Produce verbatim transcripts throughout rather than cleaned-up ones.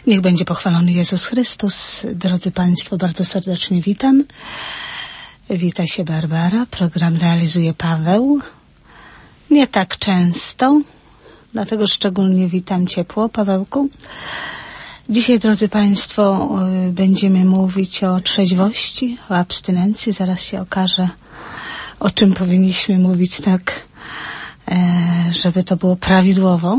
Niech będzie pochwalony Jezus Chrystus. Drodzy Państwo, bardzo serdecznie witam. Wita się Barbara. Program realizuje Paweł. Nie tak często, dlatego szczególnie witam ciepło, Pawełku. Dzisiaj, drodzy Państwo, będziemy mówić o trzeźwości, o abstynencji. Zaraz się okaże, o czym powinniśmy mówić tak, żeby to było prawidłowo.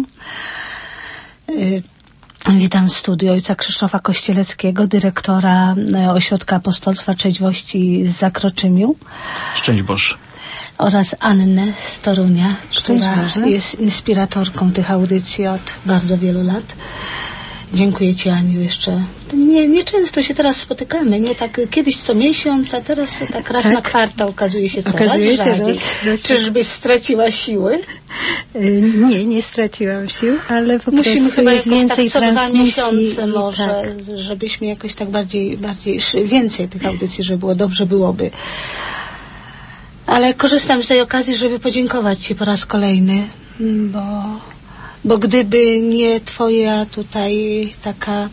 Witam w studiu ojca Krzysztofa Kościeleckiego, dyrektora Ośrodka Apostolstwa Trzeźwości z Zakroczymiu. Szczęść Boże. Oraz Annę z Torunia, Szczęść która Boże. jest inspiratorką tych audycji od bardzo wielu lat. Dziękuję Ci, Aniu, jeszcze. Nie, nie często się teraz spotykamy, nie tak kiedyś co miesiąc, a teraz tak raz tak? na kwartał okazuje się coraz Okazuje się rzadziej. raz, raz. Czyżbyś straciła siły? Nie, nie straciłam sił, ale po Musimy prostu chyba jest jakoś więcej tak co dwa transmisji. miesiące i może, tak. żebyśmy jakoś tak bardziej, bardziej, więcej tych audycji, żeby było dobrze byłoby. Ale korzystam z tej okazji, żeby podziękować Ci po raz kolejny, bo, bo gdyby nie Twoja tutaj taka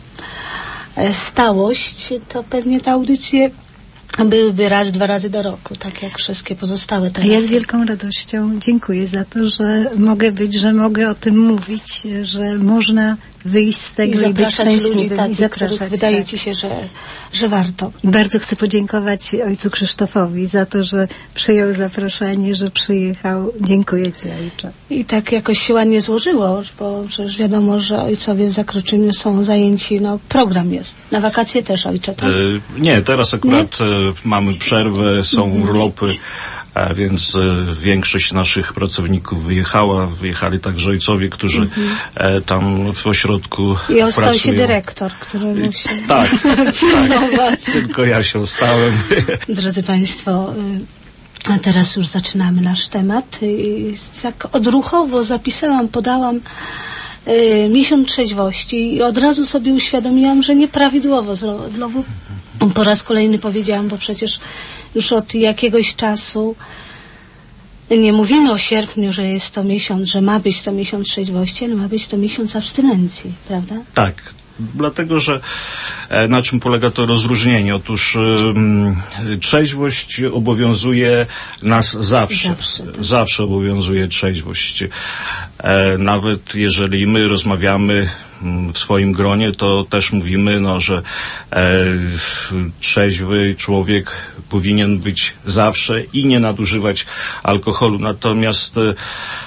stałość, to pewnie te audycje byłyby raz, dwa razy do roku, tak jak wszystkie pozostałe A teraz. ja z wielką radością dziękuję za to, że mogę być, że mogę o tym mówić, że można wyjść z tego i, I być zapraszać ludzi szczęśliwym takich, i zapraszać. których wydaje tak. Ci się, że, że warto. Bardzo chcę podziękować ojcu Krzysztofowi za to, że przyjął zaproszenie, że przyjechał. Dziękuję Ci, ojcze. I tak jakoś się ładnie złożyło, bo przecież wiadomo, że ojcowie w Zakroczymiu są zajęci, no program jest. Na wakacje też, ojcze, tak? E, nie, teraz akurat e, mamy przerwę, są Mhm. urlopy, a więc e, większość naszych pracowników wyjechała. Wyjechali także ojcowie, którzy Mhm. e, tam w ośrodku I ostał pracują. się dyrektor, który musi Tak, pilnować. tylko ja się ostałem. Drodzy Państwo, y, a teraz już zaczynamy nasz temat. Y, Tak odruchowo zapisałam, podałam y, miesiąc trzeźwości i od razu sobie uświadomiłam, że nieprawidłowo znowu po raz kolejny powiedziałam, bo przecież już od jakiegoś czasu nie mówimy o sierpniu, że jest to miesiąc, że ma być to miesiąc trzeźwości, ale ma być to miesiąc abstynencji, prawda? Tak, dlatego, że e, na czym polega to rozróżnienie? Otóż e, trzeźwość obowiązuje nas zawsze. Zawsze, tak. Zawsze obowiązuje trzeźwość. E, nawet jeżeli my rozmawiamy m, w swoim gronie, to też mówimy, no, że e, trzeźwy człowiek powinien być zawsze i nie nadużywać alkoholu. Natomiast e,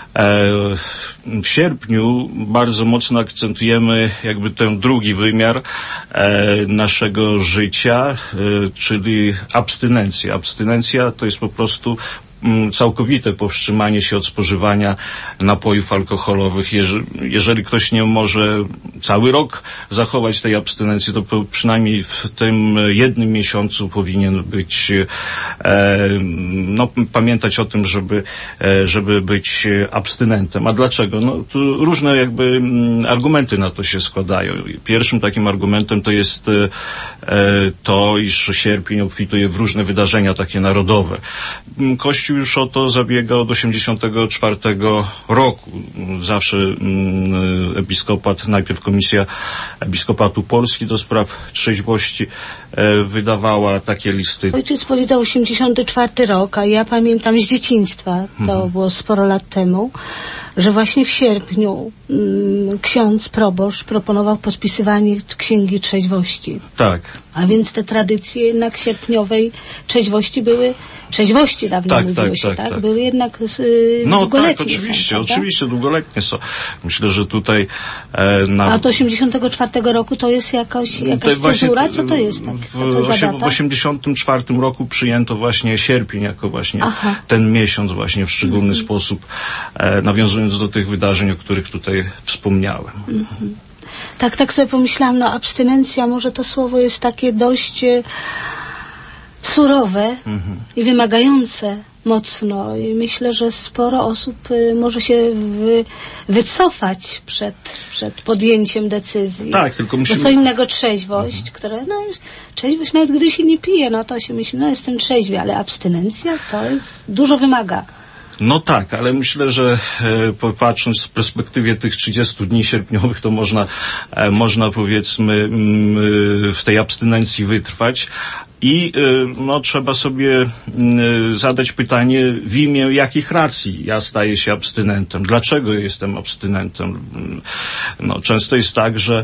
w sierpniu bardzo mocno akcentujemy jakby ten drugi wymiar e, naszego życia, e, czyli abstynencję. Abstynencja to jest po prostu m, całkowite powstrzymanie się od spożywania napojów alkoholowych. Jeże, jeżeli ktoś nie może cały rok zachować tej abstynencji, to po, przynajmniej w tym jednym miesiącu powinien być, e, no, pamiętać o tym, żeby, e, żeby być abstynentem. A dlaczego? No, tu różne jakby m, argumenty na to się składają. Pierwszym takim argumentem to jest e, to, iż sierpień obfituje w różne wydarzenia takie narodowe. Kościół już o to zabiega od osiemdziesiątego czwartego roku. Zawsze mm, episkopat, najpierw Komisja Episkopatu Polski do spraw trzeźwości e, wydawała takie listy. Ojciec powiedział osiemdziesiąty czwarty rok, a ja pamiętam z dzieciństwa, to Mhm. było sporo lat temu, że właśnie w sierpniu mm, ksiądz proboszcz proponował podpisywanie księgi trzeźwości. Tak. A więc te tradycje jednak sierpniowej trzeźwości były, trzeźwości dawno Tak, mówiło tak, się, tak? tak, tak. Były jednak y, No długoletnie tak, oczywiście, są, prawda? oczywiście długoletnie są. Myślę, że tutaj e, na... A od osiemdziesiątego czwartego roku to jest jakoś, jakaś To właśnie cezura? Co to jest? Tak? Co to w, za osiem, w data? osiemdziesiątym czwartym roku przyjęto właśnie sierpień jako właśnie Aha. ten miesiąc właśnie w szczególny Mhm. sposób, e, nawiązując do tych wydarzeń, o których tutaj wspomniałem. Mhm. Tak, tak sobie pomyślałam, no abstynencja, może to słowo jest takie dość e, surowe Mhm. i wymagające mocno i myślę, że sporo osób y, może się wy, wycofać przed, przed podjęciem decyzji. Tak, tylko musimy... Bo co innego trzeźwość, mhm. która, no jest, trzeźwość nawet gdy się nie pije, no to się myśli, no jestem trzeźwy, ale abstynencja to jest, dużo wymaga. No tak, ale myślę, że e, patrząc w perspektywie tych trzydziestu dni sierpniowych, to można, e, można powiedzmy m, w tej abstynencji wytrwać. I no, trzeba sobie y, zadać pytanie, w imię jakich racji ja staję się abstynentem? Dlaczego jestem abstynentem? No, często jest tak, że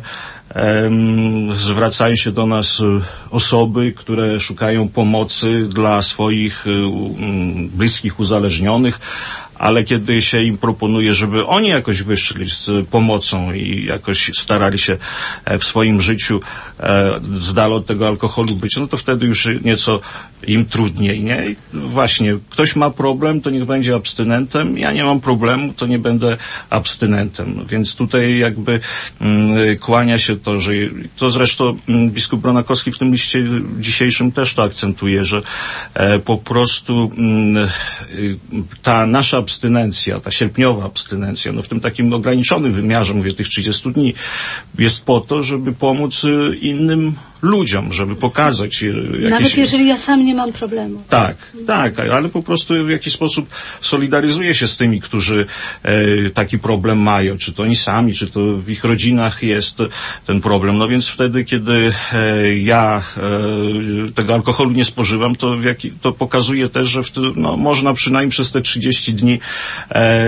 em, zwracają się do nas osoby, które szukają pomocy dla swoich y, y, bliskich uzależnionych, ale kiedy się im proponuje, żeby oni jakoś wyszli z pomocą i jakoś starali się w swoim życiu e, z dala od tego alkoholu być, no to wtedy już nieco im trudniej, nie? I właśnie, ktoś ma problem, to niech będzie abstynentem, ja nie mam problemu, to nie będę abstynentem. No więc tutaj jakby mm, kłania się to, że to zresztą mm, biskup Bronakowski w tym liście dzisiejszym też to akcentuje, że e, po prostu mm, ta nasza abstynencja, ta sierpniowa abstynencja, no w tym takim ograniczonym wymiarze, mówię, tych trzydziestu dni, jest po to, żeby pomóc innym ludziom, żeby pokazać jakieś... Nawet jeżeli ja sam nie mam problemu. Tak, tak, ale po prostu w jakiś sposób solidaryzuję się z tymi, którzy e, taki problem mają, czy to oni sami, czy to w ich rodzinach jest ten problem. No więc wtedy, kiedy e, ja e, tego alkoholu nie spożywam, to, w jaki, to pokazuje też, że wtedy, no, można przynajmniej przez te trzydzieści dni e,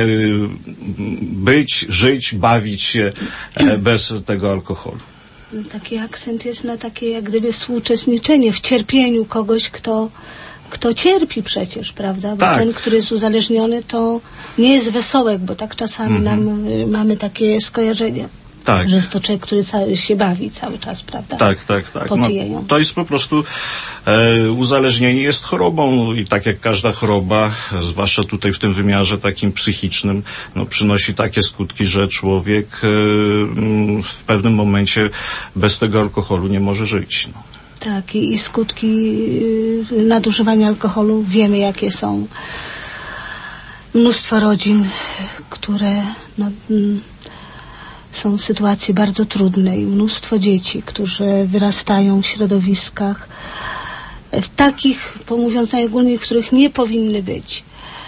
być, żyć, bawić się e, bez tego alkoholu. Taki akcent jest na takie jak gdyby współuczestniczenie w cierpieniu kogoś, kto, kto cierpi przecież, prawda? Bo tak. ten, który jest uzależniony, to nie jest wesołek, bo tak czasami mm-hmm. nam y, mamy takie skojarzenia. Tak. Że jest to człowiek, który cały, się bawi cały czas, prawda? Tak, tak, tak. No, to jest po prostu e, uzależnienie jest chorobą i tak jak każda choroba, zwłaszcza tutaj w tym wymiarze takim psychicznym, no, przynosi takie skutki, że człowiek e, w pewnym momencie bez tego alkoholu nie może żyć. No. Tak, i, i skutki y, nadużywania alkoholu wiemy, jakie są. Mnóstwo rodzin, które no, mm, są w sytuacji bardzo trudnej. Mnóstwo dzieci, które wyrastają w środowiskach w takich, mówiąc najogólniej, w których nie powinny być.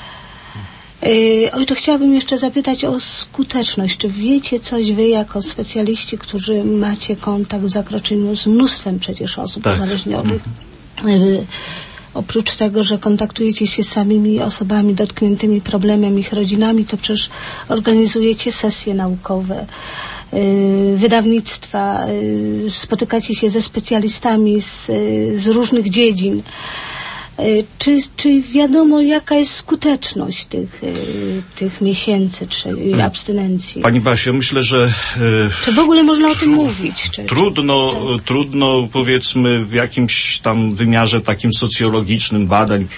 Yy, oj, to chciałabym jeszcze zapytać o skuteczność. Czy wiecie coś wy jako specjaliści, którzy macie kontakt w zakroczeniu z mnóstwem przecież osób tak. uzależnionych? Yy, oprócz tego, że kontaktujecie się z samymi osobami dotkniętymi problemem, ich rodzinami, to przecież organizujecie sesje naukowe, yy, wydawnictwa, yy, spotykacie się ze specjalistami z, yy, z różnych dziedzin. Czy, czy wiadomo, jaka jest skuteczność tych, tych miesięcy czy abstynencji? Pani Basiu, myślę, że... E, czy w ogóle można o tym mówić? Czy, trudno, czy, tak? trudno, powiedzmy, w jakimś tam wymiarze takim socjologicznym badań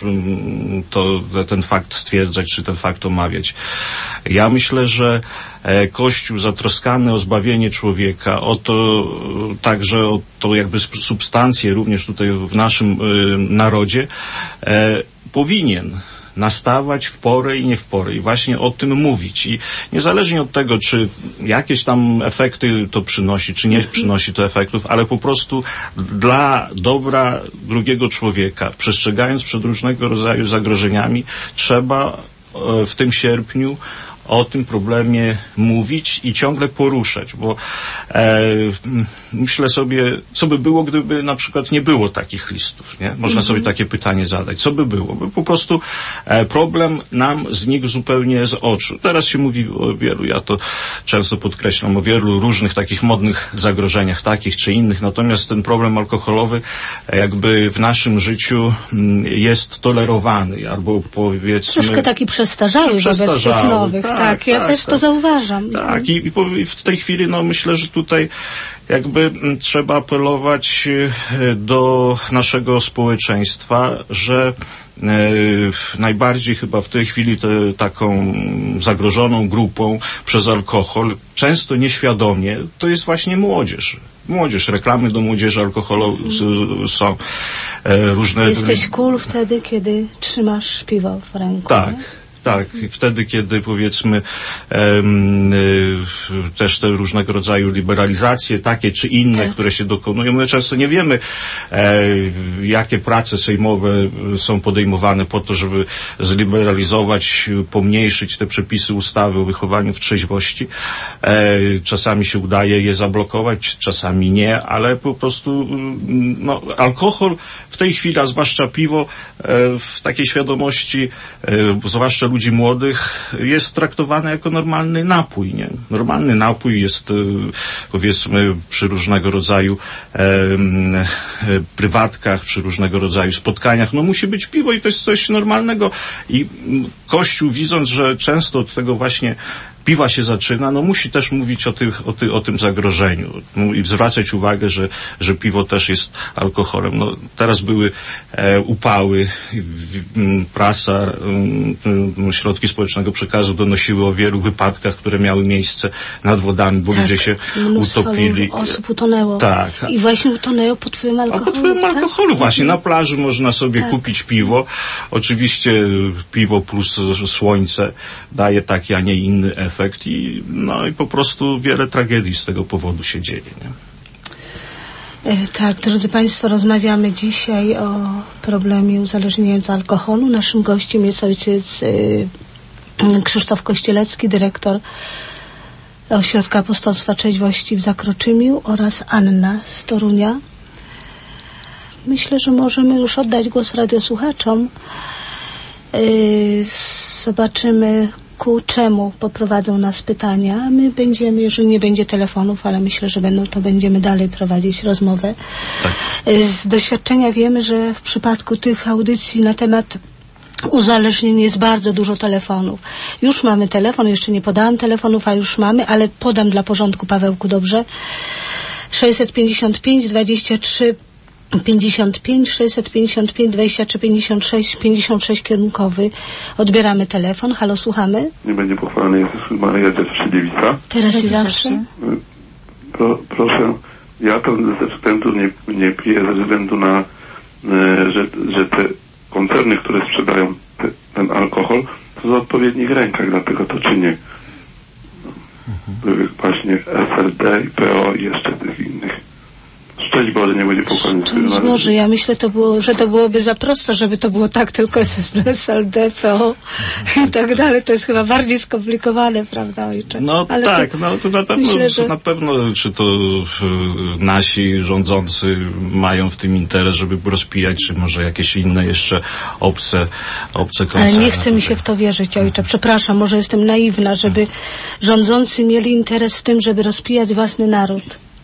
to ten fakt stwierdzać, czy ten fakt omawiać. Ja myślę, że Kościół zatroskany o zbawienie człowieka, o to także o to jakby substancję również tutaj w naszym y, narodzie e, powinien nastawać w porę i nie w porę i właśnie o tym mówić. I niezależnie od tego, czy jakieś tam efekty to przynosi, czy nie przynosi to efektów, ale po prostu dla dobra drugiego człowieka, przestrzegając przed różnego rodzaju zagrożeniami, trzeba e, w tym sierpniu o tym problemie mówić i ciągle poruszać, bo e, myślę sobie, co by było, gdyby na przykład nie było takich listów, nie? Można mm-hmm. sobie takie pytanie zadać. Co by było? By po prostu e, problem nam znikł zupełnie z oczu. Teraz się mówi o wielu, ja to często podkreślam, o wielu różnych takich modnych zagrożeniach, takich czy innych, natomiast ten problem alkoholowy e, jakby w naszym życiu m, jest tolerowany, albo powiedzmy... Troszkę taki przestarzały, wobec tych nowych. Tak, tak, ja tak, też tak. to zauważam. Tak, i, i w tej chwili, no myślę, że tutaj jakby trzeba apelować do naszego społeczeństwa, że e, najbardziej chyba w tej chwili te, taką zagrożoną grupą przez alkohol, często nieświadomie, to jest właśnie młodzież. Młodzież, reklamy do młodzieży alkoholu mm. są e, różne... Jesteś cool wtedy, kiedy trzymasz piwo w ręku. Tak. Nie? Tak, i wtedy, kiedy powiedzmy em, y, też te różnego rodzaju liberalizacje, takie czy inne, tak. które się dokonują, my często nie wiemy, e, jakie prace sejmowe są podejmowane po to, żeby zliberalizować, pomniejszyć te przepisy ustawy o wychowaniu w trzeźwości. E, czasami się udaje je zablokować, czasami nie, ale po prostu no, alkohol w tej chwili, a zwłaszcza piwo, e, w takiej świadomości, e, zwłaszcza ludzi młodych, jest traktowany jako normalny napój, nie? Normalny napój jest, powiedzmy, przy różnego rodzaju e, e, prywatkach, przy różnego rodzaju spotkaniach, no musi być piwo i to jest coś normalnego. I Kościół, widząc, że często od tego właśnie piwa się zaczyna, no musi też mówić o, tych, o, ty, o tym zagrożeniu no, i zwracać uwagę, że, że piwo też jest alkoholem. No, teraz były e, upały, w, m, prasa, m, środki społecznego przekazu donosiły o wielu wypadkach, które miały miejsce nad wodami, bo tak, ludzie się utopili. Osób utonęło. Tak. I właśnie utonęło pod wpływem alkoholu. A pod wpływem tak? alkoholu właśnie. Na plaży można sobie tak. kupić piwo. Oczywiście piwo plus słońce daje taki, a nie inny efekt. I, no i po prostu wiele tragedii z tego powodu się dzieje. Nie? Tak, drodzy Państwo, rozmawiamy dzisiaj o problemie uzależnienia od alkoholu. Naszym gościem jest ojciec y, Krzysztof Kościelecki, dyrektor Ośrodka Apostolstwa Trzeźwości w Zakroczymiu, oraz Anna z Torunia. Myślę, że możemy już oddać głos radiosłuchaczom. Y, zobaczymy, ku czemu poprowadzą nas pytania. My będziemy, jeżeli nie będzie telefonów, ale myślę, że będą, to będziemy dalej prowadzić rozmowę. Tak. Z doświadczenia wiemy, że w przypadku tych audycji na temat uzależnień jest bardzo dużo telefonów. Już mamy telefon, jeszcze nie podałam telefonów, a już mamy, ale podam dla porządku, Pawełku, dobrze? sześćset pięćdziesiąt pięć dwadzieścia trzy pięćdziesiąt pięć, sześćset pięćdziesiąt pięć dwadzieścia trzy pięćdziesiąt sześć, pięćdziesiąt sześć kierunkowy. Odbieramy telefon. Halo, słuchamy. Nie będzie pochwalony Jezus Maria, Józef Szydziewica. Teraz i zawsze. Pro, proszę, ja to ze względu nie, nie piję, ze względu na, że, że te koncerny, które sprzedają te, ten alkohol, to w odpowiednich rękach, dlatego to czynię. Były właśnie S L D i P O i jeszcze tych innych. Szczęść Boże, nie będzie pochwalony. Szczęść Boże, ja myślę, to było, że to byłoby za prosto, żeby to było tak tylko S L D, P O i tak dalej. To jest chyba bardziej skomplikowane, prawda, ojcze? No ale tak, to, no to na pewno, myślę, że... to na pewno, czy to y, nasi rządzący mają w tym interes, żeby rozpijać, czy może jakieś inne jeszcze obce, obce koncerny. Ale nie chce mi się w to wierzyć, ojcze. Przepraszam, może jestem naiwna, żeby rządzący mieli interes w tym, żeby rozpijać własny naród.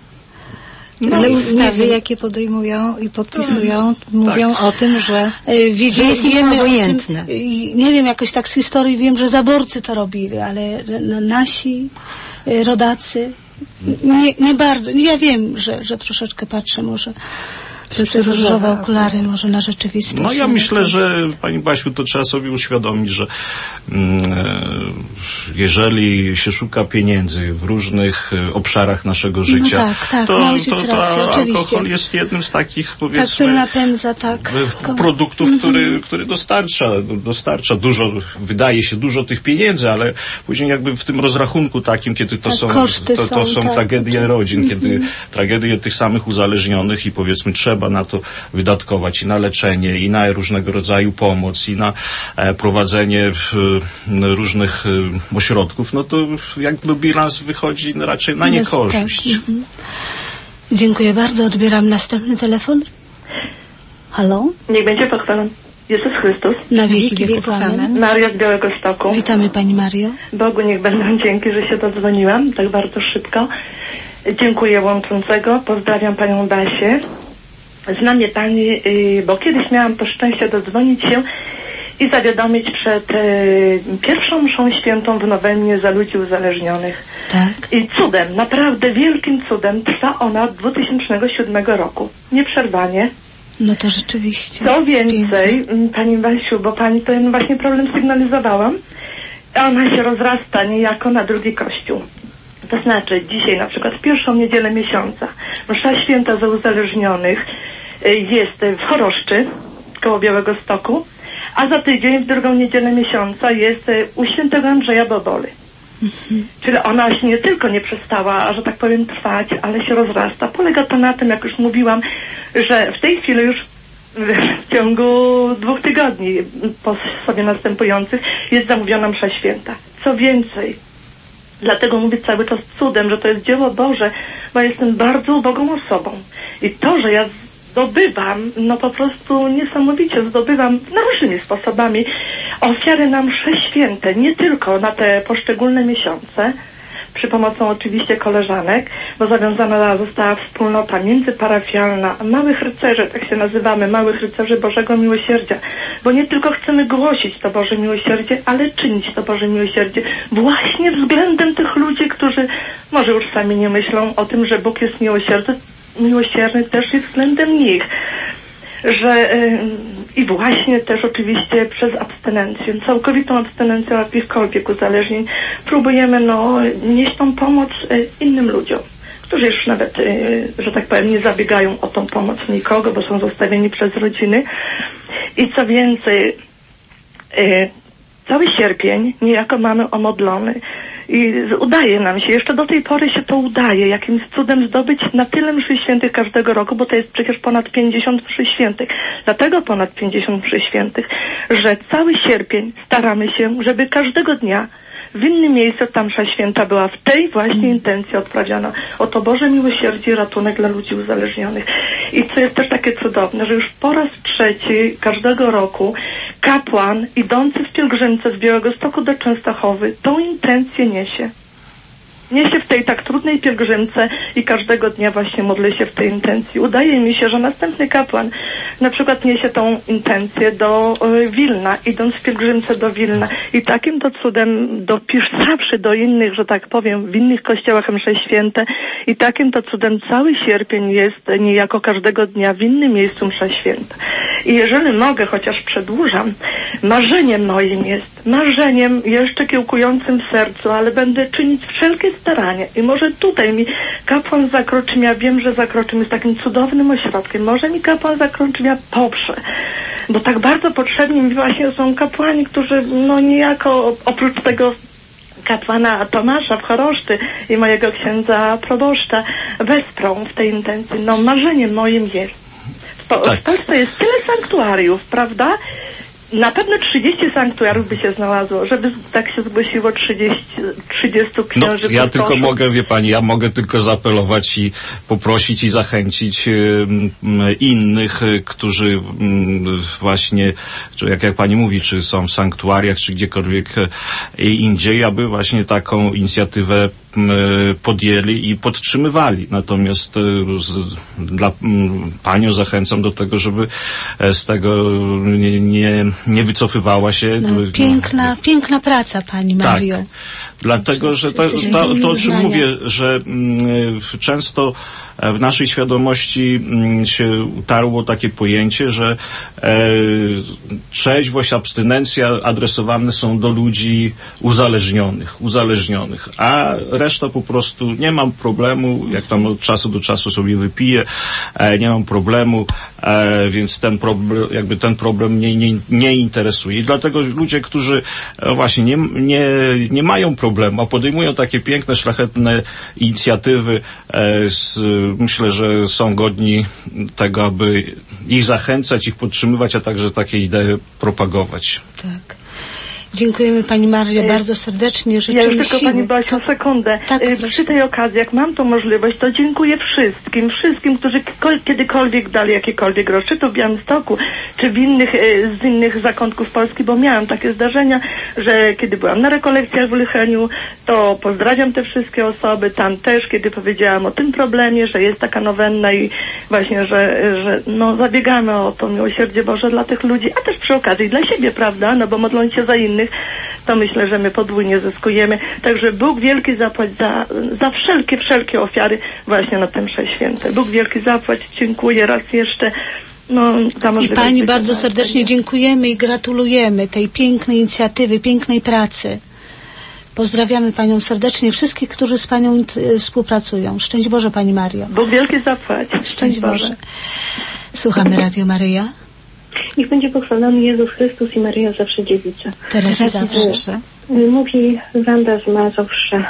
No, ale ustawy, jakie podejmują i podpisują, to, mówią tak. o tym, że, Wie, że jest im obojętne. Nie wiem, jakoś tak z historii wiem, że zaborcy to robili, ale nasi rodacy nie, nie bardzo. Ja wiem, że, że troszeczkę patrzę może przez te różowe okulary, może na rzeczywistość. No ja myślę, jest... że pani Basiu, to trzeba sobie uświadomić, że mm, jeżeli się szuka pieniędzy w różnych obszarach naszego życia, no tak, tak, to, to, to rację, alkohol oczywiście. jest jednym z takich, powiedzmy, tak, który napędza, tak. produktów, mm-hmm. który, który dostarcza, dostarcza dużo, wydaje się dużo tych pieniędzy, ale później jakby w tym rozrachunku takim, kiedy to tak, są, koszty to, to są, są tak, tragedie tak. rodzin, mm-hmm. kiedy tragedie tych samych uzależnionych i powiedzmy trzeba na to wydatkować i na leczenie, i na różnego rodzaju pomoc, i na e, prowadzenie e, różnych e, ośrodków, no to jakby bilans wychodzi raczej na niekorzyść. Tak. Mhm. Dziękuję bardzo. Odbieram następny telefon. Halo? Niech będzie pochwalony Jezus Chrystus. Na wieki wieków. Amen. Maria z Białegostoku. Witamy Pani Mario. Bogu niech będą dzięki, że się dodzwoniłam tak bardzo szybko. Dziękuję łączącego. Pozdrawiam Panią Basię. Zna mnie Pani, bo kiedyś miałam to szczęście dodzwonić się i zawiadomić przed pierwszą mszą świętą w Nowennie za ludzi uzależnionych. Tak. I cudem, naprawdę wielkim cudem trwa ona od dwa tysiące siódmego roku. Nieprzerwanie. No to rzeczywiście. Co więcej, Pani Basiu, bo Pani ten właśnie problem sygnalizowałam, ona się rozrasta niejako na drugi kościół. To znaczy dzisiaj na przykład w pierwszą niedzielę miesiąca msza święta za uzależnionych jest w Choroszczy koło Białegostoku, A za tydzień, w drugą niedzielę miesiąca jest y, u świętego Andrzeja Boboli. Mhm. Czyli ona się nie tylko nie przestała, że tak powiem, trwać, ale się rozrasta. Polega to na tym, jak już mówiłam, że w tej chwili już w ciągu dwóch tygodni po sobie następujących jest zamówiona msza święta. Co więcej, dlatego mówię cały czas cudem, że to jest dzieło Boże, bo jestem bardzo ubogą osobą. I to, że ja zdobywam, no po prostu niesamowicie zdobywam różnymi sposobami ofiary na msze święte, nie tylko na te poszczególne miesiące, przy pomocą oczywiście koleżanek, bo zawiązana została wspólnota międzyparafialna Małych Rycerzy, tak się nazywamy, Małych Rycerzy Bożego Miłosierdzia, bo nie tylko chcemy głosić to Boże Miłosierdzie, ale czynić to Boże Miłosierdzie właśnie względem tych ludzi, którzy może już sami nie myślą o tym, że Bóg jest miłosierny, miłosierny też i względem nich, że yy, i właśnie też oczywiście przez abstynencję, całkowitą abstynencję od jakichkolwiek uzależnień próbujemy no nieść tą pomoc yy, innym ludziom, którzy już nawet, yy, że tak powiem, nie zabiegają o tą pomoc nikogo, bo są zostawieni przez rodziny. I co więcej, yy, cały sierpień niejako mamy omodlony i udaje nam się, jeszcze do tej pory się to udaje, jakimś cudem zdobyć na tyle mszy świętych każdego roku, bo to jest przecież ponad pięćdziesiąt mszy świętych. Dlatego ponad pięćdziesiąt mszy świętych, że cały sierpień staramy się, żeby każdego dnia w innym miejscu ta msza święta była w tej właśnie intencji odprawiana. O to Boże miłosierdzie i ratunek dla ludzi uzależnionych. I co jest też takie cudowne, że już po raz trzeci każdego roku kapłan idący w pielgrzymce z Białegostoku do Częstochowy tą intencję niesie. Niesie w tej tak trudnej pielgrzymce i każdego dnia właśnie modlę się w tej intencji. Udaje mi się, że następny kapłan na przykład niesie tą intencję do y, Wilna, idąc w pielgrzymce do Wilna. I takim to cudem dopisawszy do innych, że tak powiem, w innych kościołach msze święte i takim to cudem cały sierpień jest niejako każdego dnia w innym miejscu msza święta. I jeżeli mogę, chociaż przedłużam, marzeniem moim jest, marzeniem jeszcze kiełkującym w sercu, ale będę czynić wszelkie starania i może tutaj mi kapłan Zakroczymia, wiem, że Zakroczym jest takim cudownym ośrodkiem, może mi kapłan Zakroczymia poprze, bo tak bardzo potrzebni mi właśnie są kapłani, którzy no niejako oprócz tego kapłana Tomasza w Choroszczy i mojego księdza proboszcza wesprą w tej intencji. No marzeniem moim jest. W, po, tak. w Polsce jest tyle sanktuariów, prawda? Na pewno trzydzieści sanktuariów by się znalazło, żeby tak się zgłosiło trzydzieści, trzydziestu księży. No, ja tylko proszę. mogę, wie pani, ja mogę tylko zaapelować i poprosić i zachęcić y, y, innych, y, którzy y, właśnie, czy jak, jak pani mówi, czy są w sanktuariach, czy gdziekolwiek y, indziej, aby właśnie taką inicjatywę podjęli i podtrzymywali. Natomiast z, dla panią zachęcam do tego, żeby z tego nie, nie, nie wycofywała się. No, piękna, no, piękna praca, pani Mario. Tak. Dlatego, że to, to, to, to o czym mówię, że mm, często w naszej świadomości mm, się utarło takie pojęcie, że e, trzeźwość, abstynencja adresowane są do ludzi uzależnionych, uzależnionych, a reszta po prostu nie mam problemu, jak tam od czasu do czasu sobie wypiję, e, nie mam problemu, e, więc ten problem, jakby ten problem mnie nie, nie interesuje. I dlatego ludzie, którzy e, właśnie nie, nie, nie mają problemu, a podejmują takie piękne, szlachetne inicjatywy, e, z, myślę, że są godni tego, aby ich zachęcać, ich podtrzymywać, a także takie idee propagować. Tak. Dziękujemy pani Mario bardzo serdecznie. Życzymy ja już tylko siły. pani Basiu, sekundę. Tak, przy tej okazji, jak mam tą możliwość, to dziękuję wszystkim, wszystkim, którzy kiedykolwiek dali jakiekolwiek grosz, czy to w Białymstoku, czy w innych, z innych zakątków Polski, bo miałam takie zdarzenia, że kiedy byłam na rekolekcjach w Lycheniu, to pozdrawiam te wszystkie osoby, tam też, kiedy powiedziałam o tym problemie, że jest taka nowenna i właśnie, że, że no zabiegamy o to miłosierdzie Boże dla tych ludzi, a też przy okazji dla siebie, prawda, no bo modląc się za innych, to myślę, że my podwójnie zyskujemy. Także Bóg wielki zapłać za, za wszelkie, wszelkie ofiary właśnie na te msze święte. Bóg wielki zapłać. Dziękuję raz jeszcze. No, I pani bardzo serdecznie dziękujemy i gratulujemy tej pięknej inicjatywy, pięknej pracy. Pozdrawiamy panią serdecznie, wszystkich, którzy z panią y, współpracują. Szczęść Boże, pani Mario. Bóg wielki zapłać. Szczęść Boże. Słuchamy Radio Maryja. Niech będzie pochwalony Jezus Chrystus i Maryja zawsze dziewica. Teraz i zawsze. Mówi Wanda z Mazowsza.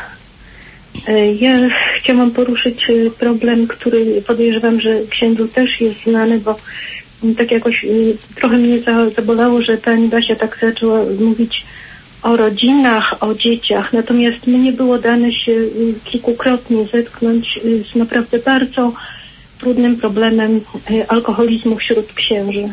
Ja chciałam poruszyć problem, który podejrzewam, że księdzu też jest znany, bo tak jakoś trochę mnie zabolało, że pani Basia tak zaczęła mówić o rodzinach, o dzieciach, natomiast mnie było dane się kilkukrotnie zetknąć z naprawdę bardzo trudnym problemem alkoholizmu wśród księży.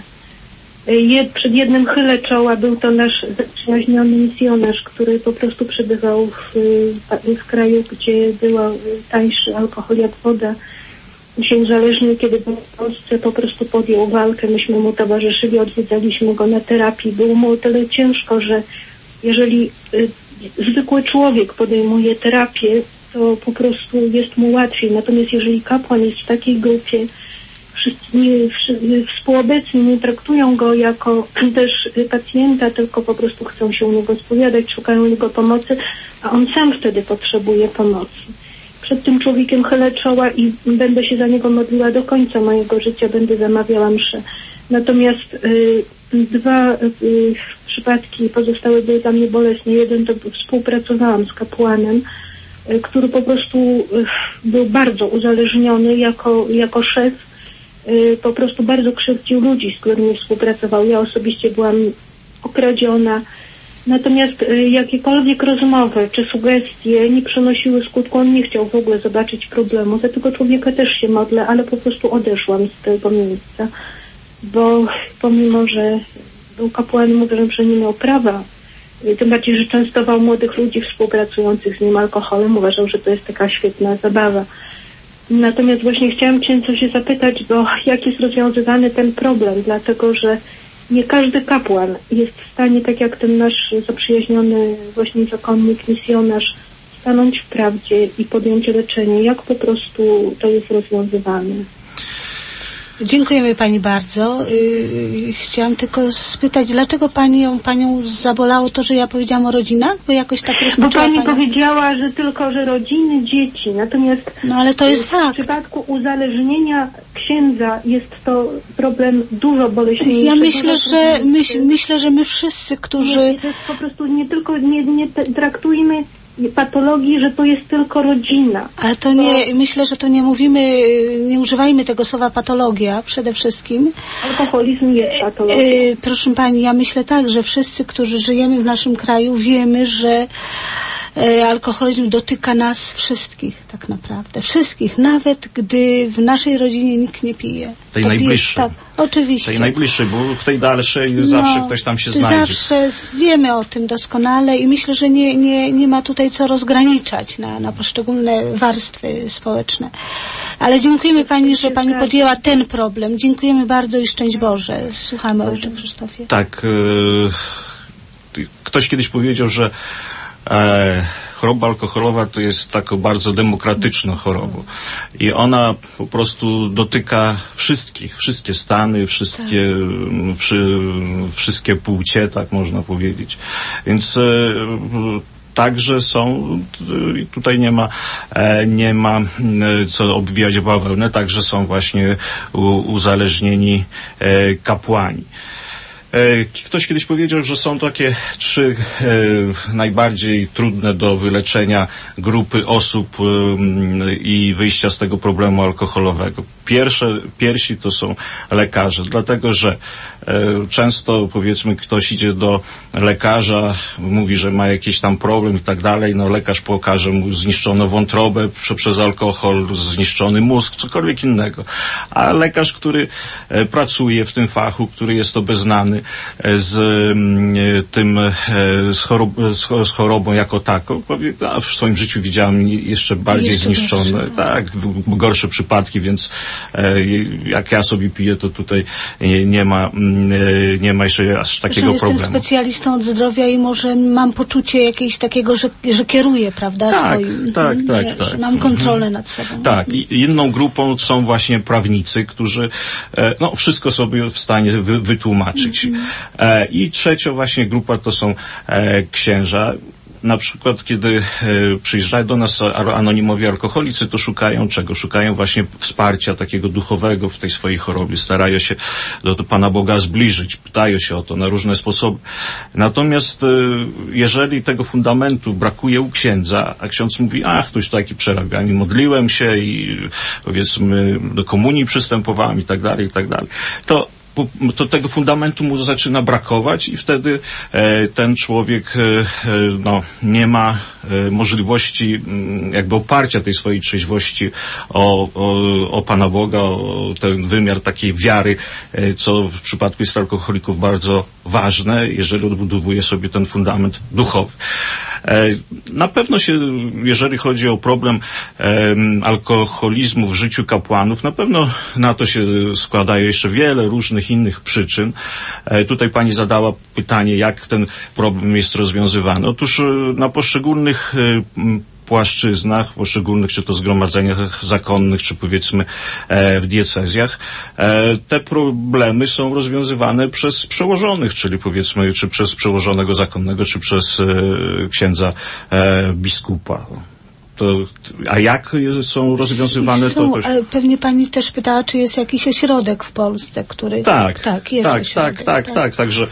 Jed, przed jednym chylę czoła był to nasz zaprzyjaźniony misjonarz, który po prostu przebywał w, w kraju, gdzie była tańszy alkohol jak woda. Się uzależnił, kiedy był w Polsce, po prostu podjął walkę. Myśmy mu towarzyszyli, odwiedzaliśmy go na terapii. Było mu o tyle ciężko, że jeżeli y, zwykły człowiek podejmuje terapię, to po prostu jest mu łatwiej. Natomiast jeżeli kapłan jest w takiej grupie, wszyscy, nie, wszyscy, współobecni nie traktują go jako też pacjenta, tylko po prostu chcą się u niego spowiadać, szukają u niego pomocy, a on sam wtedy potrzebuje pomocy. Przed tym człowiekiem chylę czoła i będę się za niego modliła do końca mojego życia, będę zamawiała mszę. Natomiast y, dwa y, przypadki pozostałe były dla mnie bolesne. Jeden to współpracowałam z kapłanem, y, który po prostu y, był bardzo uzależniony jako, jako szef. Y, po prostu bardzo krzywdził ludzi, z którymi współpracował. Ja osobiście byłam okradziona. Natomiast y, jakiekolwiek rozmowy czy sugestie nie przynosiły skutku. On nie chciał w ogóle zobaczyć problemu. Za tego człowieka też się modlę, ale po prostu odeszłam z tego miejsca. Bo pomimo, że był kapłanem, mówię, że nie miał prawa, i tym bardziej, że częstował młodych ludzi współpracujących z nim alkoholem, uważał, że to jest taka świetna zabawa. Natomiast właśnie chciałam księdza się zapytać, bo jak jest rozwiązywany ten problem, dlatego że nie każdy kapłan jest w stanie, tak jak ten nasz zaprzyjaźniony właśnie zakonnik, misjonarz, stanąć w prawdzie i podjąć leczenie. Jak po prostu to jest rozwiązywane? Dziękujemy pani bardzo. Yy, chciałam tylko spytać, dlaczego pani, panią zabolało to, że ja powiedziałam o rodzinach? Bo jakoś tak rozpoczęła Bo pani, pani powiedziała, że tylko, że rodziny, dzieci. Natomiast no ale to jest w fakt. W przypadku uzależnienia księdza jest to problem dużo boleśniejszy. Ja myślę, że myśl, myślę, że my wszyscy, którzy... Nie, to jest po prostu nie tylko, nie, nie traktujmy patologii, że to jest tylko rodzina. Ale to nie, myślę, że to nie mówimy, nie używajmy tego słowa patologia przede wszystkim. Alkoholizm jest patologią. E, proszę pani, ja myślę tak, że wszyscy, którzy żyjemy w naszym kraju, wiemy, że e, alkoholizm dotyka nas wszystkich tak naprawdę. Wszystkich, nawet gdy w naszej rodzinie nikt nie pije. Tej najbliższej. Tak, oczywiście. Tej najbliższej, bo w tej dalszej no, zawsze ktoś tam się znajdzie. Zawsze wiemy o tym doskonale i myślę, że nie, nie, nie ma tutaj co rozgraniczać na, na poszczególne warstwy społeczne. Ale dziękujemy pani, że pani podjęła ten problem. Dziękujemy bardzo i szczęść Boże. Słuchamy, ojcze Krzysztofie. Tak. E, ktoś kiedyś powiedział, że e, choroba alkoholowa to jest taką bardzo demokratyczną chorobą i ona po prostu dotyka wszystkich, wszystkie stany, wszystkie, tak. przy, wszystkie płcie, tak można powiedzieć. Więc e, także są, tutaj nie ma, nie ma co obwijać bawełnę, także są właśnie uzależnieni kapłani. Ktoś kiedyś powiedział, że są takie trzy e, najbardziej trudne do wyleczenia grupy osób e, i wyjścia z tego problemu alkoholowego. Pierwsze, pierwsi to są lekarze, dlatego że e, często powiedzmy ktoś idzie do lekarza, mówi, że ma jakiś tam problem i tak dalej, no lekarz pokaże mu zniszczoną wątrobę prze, przez alkohol, zniszczony mózg, cokolwiek innego. A lekarz, który e, pracuje w tym fachu, który jest obeznany z y, tym y, z, chorob, z, z chorobą jako taką, powie, a w swoim życiu widziałem jeszcze bardziej jeszcze zniszczone, gorsze, tak, gorsze przypadki, więc y, jak ja sobie piję, to tutaj y, nie ma y, nie ma jeszcze aż takiego Proszę, problemu. Jestem specjalistą od zdrowia i może mam poczucie jakieś takiego, że, że kieruję, prawda, tak, swoim. Tak, tak, wiesz, tak. Mam kontrolę nad sobą. Tak, i inną grupą są właśnie prawnicy, którzy e, no, wszystko sobie w stanie wy, wytłumaczyć. Mm-hmm. E, I trzecia właśnie grupa to są e, księża. na przykład, kiedy e, przyjeżdżają do nas anonimowi alkoholicy, to szukają czego? Szukają właśnie wsparcia takiego duchowego w tej swojej chorobie. Starają się do, do Pana Boga zbliżyć. Pytają się o to na różne sposoby. Natomiast e, jeżeli tego fundamentu brakuje u księdza, a ksiądz mówi, ach, ktoś taki przerabianie, modliłem się i powiedzmy do komunii przystępowałem i tak dalej, i tak dalej, to to tego fundamentu mu zaczyna brakować i wtedy e, ten człowiek e, no, nie ma e, możliwości m, jakby oparcia tej swojej trzeźwości o, o, o Pana Boga, o ten wymiar takiej wiary, e, co w przypadku jest alkoholików bardzo ważne, jeżeli odbudowuje sobie ten fundament duchowy. Na pewno się, jeżeli chodzi o problem e, alkoholizmu w życiu kapłanów, na pewno na to się składają jeszcze wiele różnych innych przyczyn. E, tutaj pani zadała pytanie, jak ten problem jest rozwiązywany. Otóż e, na poszczególnych e, płaszczyznach, poszczególnych, czy to zgromadzeniach zakonnych, czy powiedzmy e, w diecezjach, e, te problemy są rozwiązywane przez przełożonych, czyli powiedzmy, czy przez przełożonego zakonnego, czy przez e, księdza e, biskupa. To, a jak są rozwiązywane? Są, to, to... Pewnie pani też pytała, czy jest jakiś ośrodek w Polsce, który... Tak, tak, jest tak, ośrodek, tak, tak, tak, tak, także...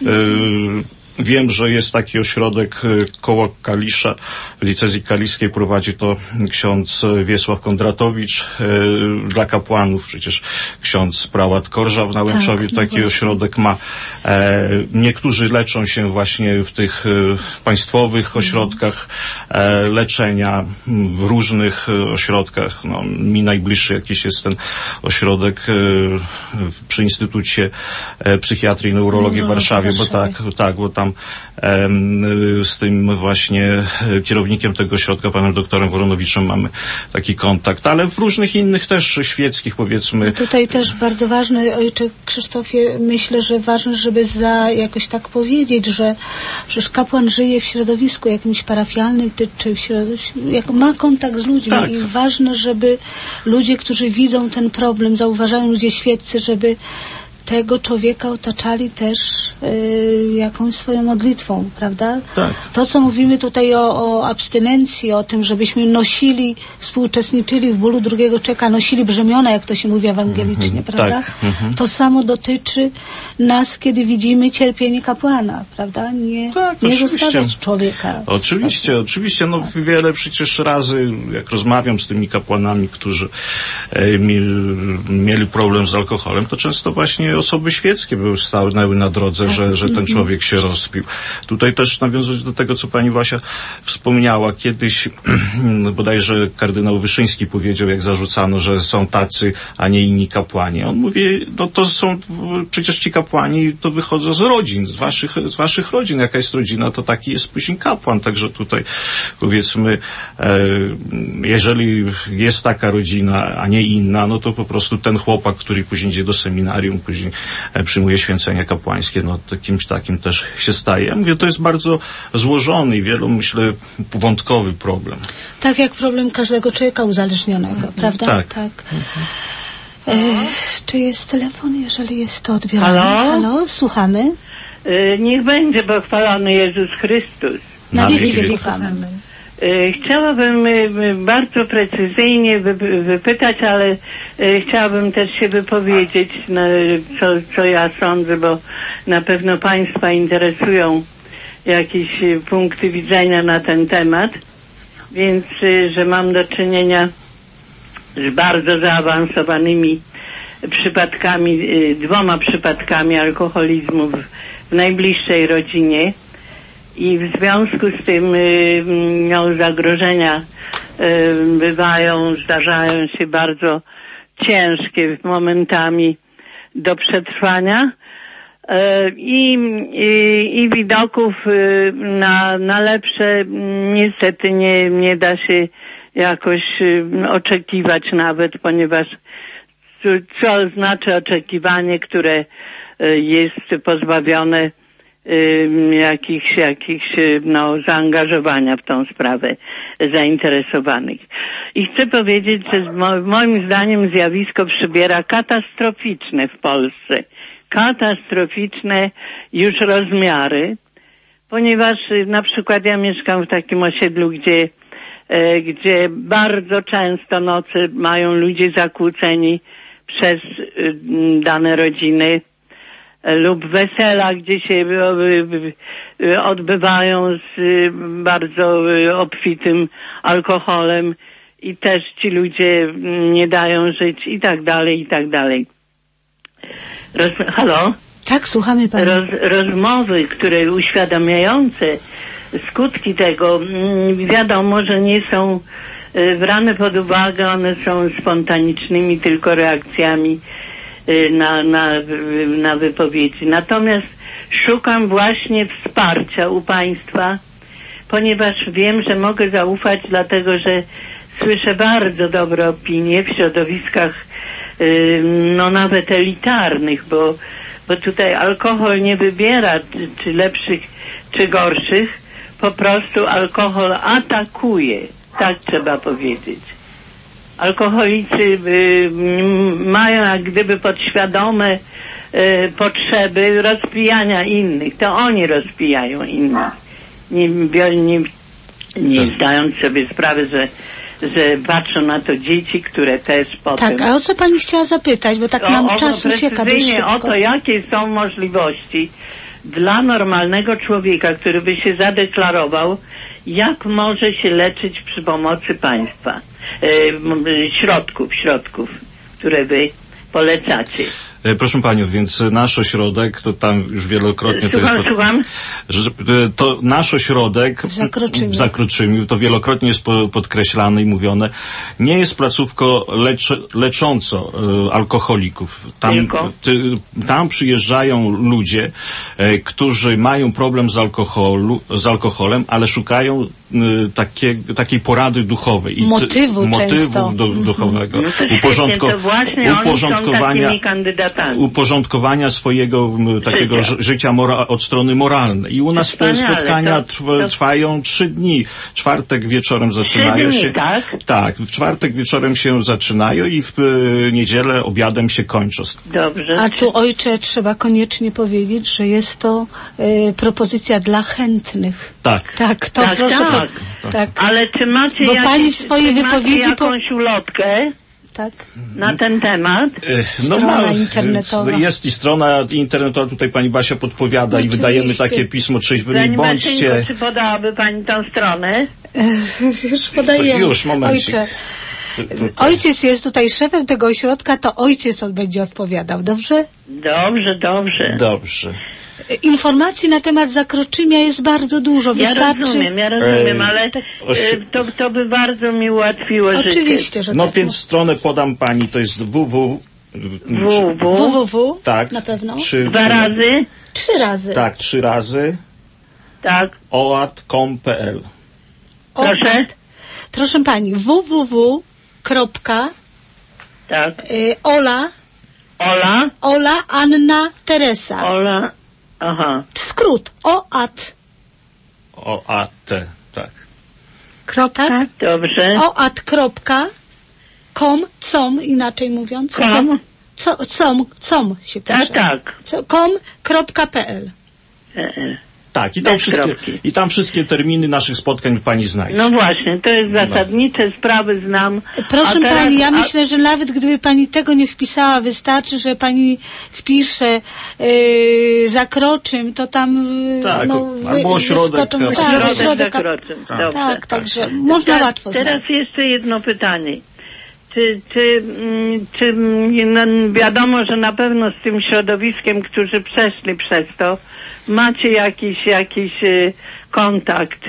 E, Wiem, że jest taki ośrodek koło Kalisza, w diecezji kaliskiej prowadzi to ksiądz Wiesław Kondratowicz e, dla kapłanów. Przecież ksiądz prałat Korża w Nałęczowie tak, taki no ośrodek ma. E, niektórzy leczą się właśnie w tych e, państwowych ośrodkach e, leczenia, w różnych e, ośrodkach. No, mi najbliższy jakiś jest ten ośrodek e, przy Instytucie e, Psychiatrii i Neurologii w Warszawie, bo tak, tak, bo tam z tym właśnie kierownikiem tego ośrodka, panem doktorem Woronowiczem, mamy taki kontakt, ale w różnych innych też świeckich, powiedzmy. No tutaj też bardzo ważne, ojcze Krzysztofie, myślę, że ważne, żeby za, jakoś tak powiedzieć, że przecież kapłan żyje w środowisku jakimś parafialnym, czy w środowisku, jak ma kontakt z ludźmi tak. I ważne, żeby ludzie, którzy widzą ten problem, zauważają ludzie świeccy, żeby tego człowieka otaczali też y, jakąś swoją modlitwą, prawda? Tak. To, co mówimy tutaj o, o abstynencji, o tym, żebyśmy nosili, współuczestniczyli w bólu drugiego człowieka, nosili brzemiona, jak to się mówi ewangelicznie, mm-hmm. prawda? Tak. Mm-hmm. To samo dotyczy nas, kiedy widzimy cierpienie kapłana, prawda? Nie, tak, nie oczywiście. zostawiać człowieka. Oczywiście, oczywiście. No tak. Wiele przecież razy, jak rozmawiam z tymi kapłanami, którzy e, mi, mieli problem z alkoholem, to często właśnie osoby świeckie były stanęły na drodze, tak. że, że ten człowiek się rozpił. Tutaj też nawiązując do tego, co pani Wasia wspomniała, kiedyś bodajże kardynał Wyszyński powiedział, jak zarzucano, że są tacy, a nie inni kapłani. On mówi, no to są przecież ci kapłani, to wychodzą z rodzin, z waszych, z waszych rodzin. Jaka jest rodzina, to taki jest później kapłan. Także tutaj powiedzmy, e, jeżeli jest taka rodzina, a nie inna, no to po prostu ten chłopak, który później idzie do seminarium, później przyjmuje święcenia kapłańskie, no kimś takim też się staje. Ja mówię, to jest bardzo złożony i wielu, myślę, wątkowy problem. Tak jak problem każdego człowieka uzależnionego, prawda? Tak. tak. E, czy jest telefon, jeżeli jest to odbierane? Halo? Halo, słuchamy. E, niech będzie pochwalony Jezus Chrystus. Na wieki wieków. Amen. Chciałabym bardzo precyzyjnie wypytać, ale chciałabym też się wypowiedzieć, co, co ja sądzę, bo na pewno Państwa interesują jakieś punkty widzenia na ten temat, więc że mam do czynienia z bardzo zaawansowanymi przypadkami, dwoma przypadkami alkoholizmu w, w najbliższej rodzinie. I w związku z tym no, zagrożenia y, bywają, zdarzają się bardzo ciężkie momentami do przetrwania y, i, i widoków y, na, na lepsze niestety nie, nie da się jakoś y, oczekiwać nawet, ponieważ co, co znaczy oczekiwanie, które y, jest pozbawione jakichś, jakichś no, zaangażowania w tą sprawę zainteresowanych. I chcę powiedzieć, że mo- moim zdaniem zjawisko przybiera katastroficzne w Polsce. Katastroficzne już rozmiary, ponieważ y, na przykład ja mieszkam w takim osiedlu, gdzie, y, gdzie bardzo często noce mają ludzie zakłóceni przez y, dane rodziny y, lub wesela, gdzie się y, y, odbywają z y, bardzo y, obfitym alkoholem i też ci ludzie nie dają żyć i tak dalej, i tak dalej. Roz, halo? Tak, słuchamy Pani. Roz, rozmowy, które uświadamiające skutki tego, wiadomo, że nie są brane pod uwagę, one są spontanicznymi tylko reakcjami na, na, na wypowiedzi. Natomiast szukam właśnie wsparcia u Państwa, ponieważ wiem, że mogę zaufać, dlatego że słyszę bardzo dobre opinie w środowiskach no nawet elitarnych, bo, bo tutaj alkohol nie wybiera czy, czy lepszych, czy gorszych, po prostu alkohol atakuje, tak trzeba powiedzieć. Alkoholicy y, mają jak gdyby podświadome y, potrzeby rozpijania innych, to oni rozpijają innych, nie, nie, nie zdając sobie sprawy, że że patrzą na to dzieci, które też potem... Tak, a o co Pani chciała zapytać, bo tak nam o, czas ucieka dość szybko. O to, jakie są możliwości dla normalnego człowieka, który by się zadeklarował, jak może się leczyć przy pomocy państwa. E, środków, środków, które Wy polecacie. Proszę Panią, więc nasz ośrodek, to tam już wielokrotnie słucham, to jest... Słucham, że to nasz ośrodek w Zakroczymiu. w Zakroczymiu, to wielokrotnie jest po, podkreślane i mówione, nie jest placówką lecz, lecząco e, alkoholików. Tam, ty, tam przyjeżdżają ludzie, e, którzy mają problem z, alkoholu, z alkoholem, ale szukają e, takie, takiej porady duchowej. I motywu ty, motywu często. do, duchowego. no to Uporządko, to właśnie uporządkowania, oni są takimi kandydatami. uporządkowania swojego m, takiego Życia. życia mora, od strony moralnej. I u nas te Wspaniale, spotkania to- trw, to- trwają trzy dni. Czwartek wieczorem zaczynają dni, się. tak? Tak, w czwartek wieczorem się zaczynają i w y, niedzielę obiadem się kończą. Dobrze. A tu, ojcze, trzeba koniecznie powiedzieć, że jest to y, propozycja dla chętnych. Tak. Tak, to Tak, proszę tak. to. Tak, Ale czy macie, Bo jakieś, pani w swojej czy wypowiedzi macie po- jakąś ulotkę tak. na ten temat? Y, Strona ma- internetowa. Jest i strona internetowa, tutaj pani Basia podpowiada i Oczywiście. wydajemy takie pismo trzeźwymi Pani bądźcie. Marcinko, czy podałaby Pani tą stronę? Już podajemy. Już, momencik. Ojcze, ojciec jest tutaj szefem tego ośrodka, to ojciec on będzie odpowiadał, dobrze? Dobrze, dobrze. Dobrze. Informacji na temat Zakroczymia jest bardzo dużo. Ja Wystarczy... rozumiem, ja rozumiem, Ej, ale tak- e, to, to by bardzo mi ułatwiło życie. Oczywiście, że No tak. więc stronę podam pani, to jest www. www. www. Tak. Na pewno. Trzy, Dwa trzy- razy? Trzy razy. Tak, trzy razy. Tak. oat kropka com kropka p l. Proszę? Proszę pani, www. Kropka, Tak. y, Ola, Ola? Ola, Anna, Teresa. Ola. Aha. Skrót. oat. O A T, tak. Kropka. Tak? Dobrze. oat kropka com, com, inaczej mówiąc. Com? Co, com, com się pisze. Tak, tak. Co, com kropka p l. E, e. Tak, i tam, Bez wszystkie, kropki. i tam wszystkie terminy naszych spotkań pani znajdzie. No właśnie, to jest zasadnicze, sprawy znam. Proszę A teraz- pani, ja a- myślę, że nawet gdyby pani tego nie wpisała, wystarczy, że pani wpisze yy, Zakroczym, to tam yy, Tak, no, albo ośrodek, wyskoczą- albo tak, Środek ośrodek, Zakroczym. Tak. Dobrze. tak, także można Teraz- łatwo Teraz znaleźć. jeszcze jedno pytanie. Czy, czy, mm, czy mm, no, wiadomo, że na pewno z tym środowiskiem, którzy przeszli przez to, macie jakiś, jakiś y, kontakt.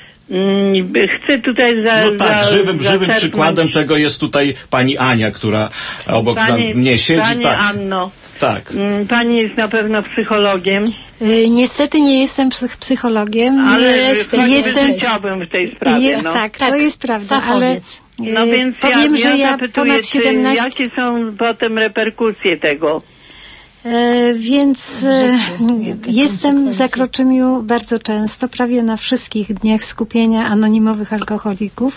Mm, Chcę tutaj za, No tak, za, żywym, żywym zaczerpnąć- przykładem tego jest tutaj pani Ania, która obok Pani, nam mnie siedzi. Pani tak, Anno, tak. mm, Pani jest na pewno psychologiem, Y, niestety nie jestem psych- psychologiem. ale Jest- choćby jestem. chciałbym w tej sprawie. Je, no. tak, to jest prawda, fachowiec. ale y, No więc powiem, ja, że ja ja zapytuję, ponad czy, siedemnaście... jakie są potem reperkusje tego? E, więc e, Jakie jestem w konsekwencje? Zakroczymiu bardzo często, prawie na wszystkich dniach skupienia anonimowych alkoholików.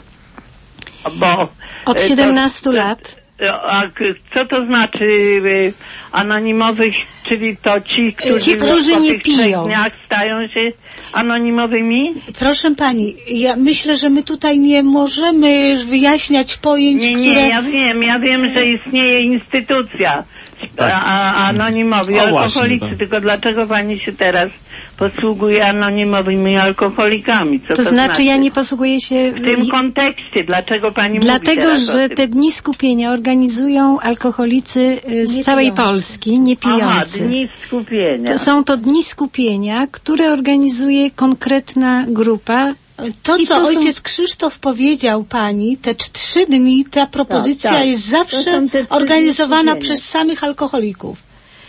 Bo, Od e, siedemnastu to- lat. A k- co to znaczy e, anonimowych? czyli to ci, którzy, ci, którzy po nie tych piją. trzech dniach stają się anonimowymi? Proszę pani, ja myślę, że my tutaj nie możemy wyjaśniać pojęć, Nie, nie, które... ja wiem, ja wiem, że istnieje instytucja Tak. a, a, anonimowi O, alkoholicy, właśnie, tak. tylko dlaczego pani się teraz posługuje anonimowymi alkoholikami? Co To, to, znaczy ja nie posługuję się... W tym kontekście, dlaczego pani Dlatego, mówi teraz że o tym? te dni skupienia organizują alkoholicy y, z Nie całej pijący. Polski, nie Aha, pijący. dni skupienia. To są to dni skupienia, które organizuje konkretna grupa. To, I co to są- ojciec Krzysztof powiedział pani, te c- trzy dni, ta propozycja Tak, tak. jest To zawsze są te trzy organizowana dni skupienia. przez samych alkoholików.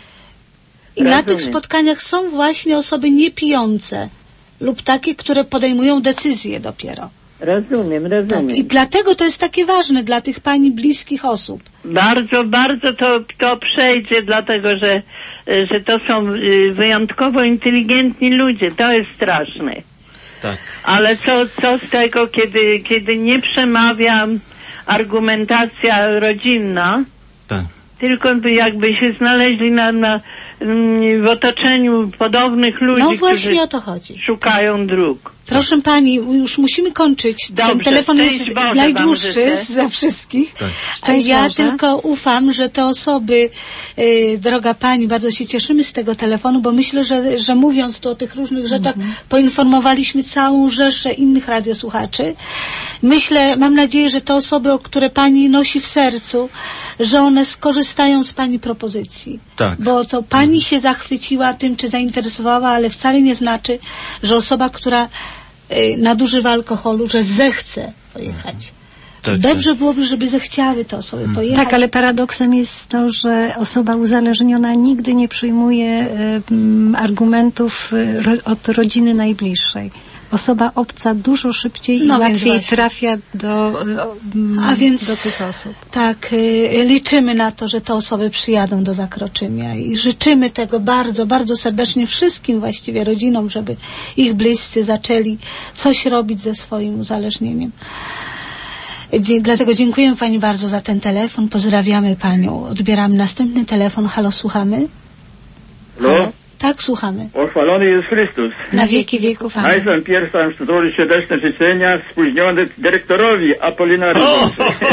I na Rozumiem. tych spotkaniach są właśnie osoby niepijące lub takie, które podejmują decyzje dopiero. Rozumiem, rozumiem. Tak. I dlatego to jest takie ważne dla tych pani bliskich osób. Bardzo, bardzo to, to przejdzie, dlatego że, że to są y, wyjątkowo inteligentni ludzie. To jest straszne. Tak. Ale co, co z tego, kiedy, kiedy nie przemawia argumentacja rodzinna, Tak. tylko by jakby się znaleźli na, na, mm, w otoczeniu podobnych ludzi, No właśnie którzy o to chodzi. szukają dróg. Proszę pani, już musimy kończyć. Dobrze, Ten telefon szczęść jest Boże wam najdłuższy życzę. za wszystkich. Tak. Szczęść ja Boże. tylko ufam, że te osoby, y, droga pani, bardzo się cieszymy z tego telefonu, bo myślę, że, że mówiąc tu o tych różnych rzeczach, poinformowaliśmy całą rzeszę innych radiosłuchaczy. Myślę, mam nadzieję, że te osoby, o które pani nosi w sercu, że one skorzystają z pani propozycji. Tak. Bo to pani się zachwyciła tym, czy zainteresowała, ale wcale nie znaczy, że osoba, która y, nadużywa alkoholu, że zechce pojechać. Tak, Dobrze byłoby, żeby zechciały te osoby pojechać. Tak, ale paradoksem jest to, że osoba uzależniona nigdy nie przyjmuje um, argumentów y, ro, od rodziny najbliższej. Osoba obca dużo szybciej No i więc łatwiej właśnie. trafia do, y, um, A więc do tych osób. tak, y, liczymy na to, że te osoby przyjadą do Zakroczymia i życzymy tego bardzo, bardzo serdecznie wszystkim właściwie rodzinom, żeby ich bliscy zaczęli coś robić ze swoim uzależnieniem. Dzie- dlatego dziękujemy pani bardzo za ten telefon, pozdrawiamy panią. Odbieramy następny telefon. Halo, słuchamy? Halo? Tak, słuchamy. Pochwalony jest Chrystus. Na wieki wieków. Amen. Najpierw chciałem złożyć serdeczne życzenia spóźnione dyrektorowi Apolinariusowi.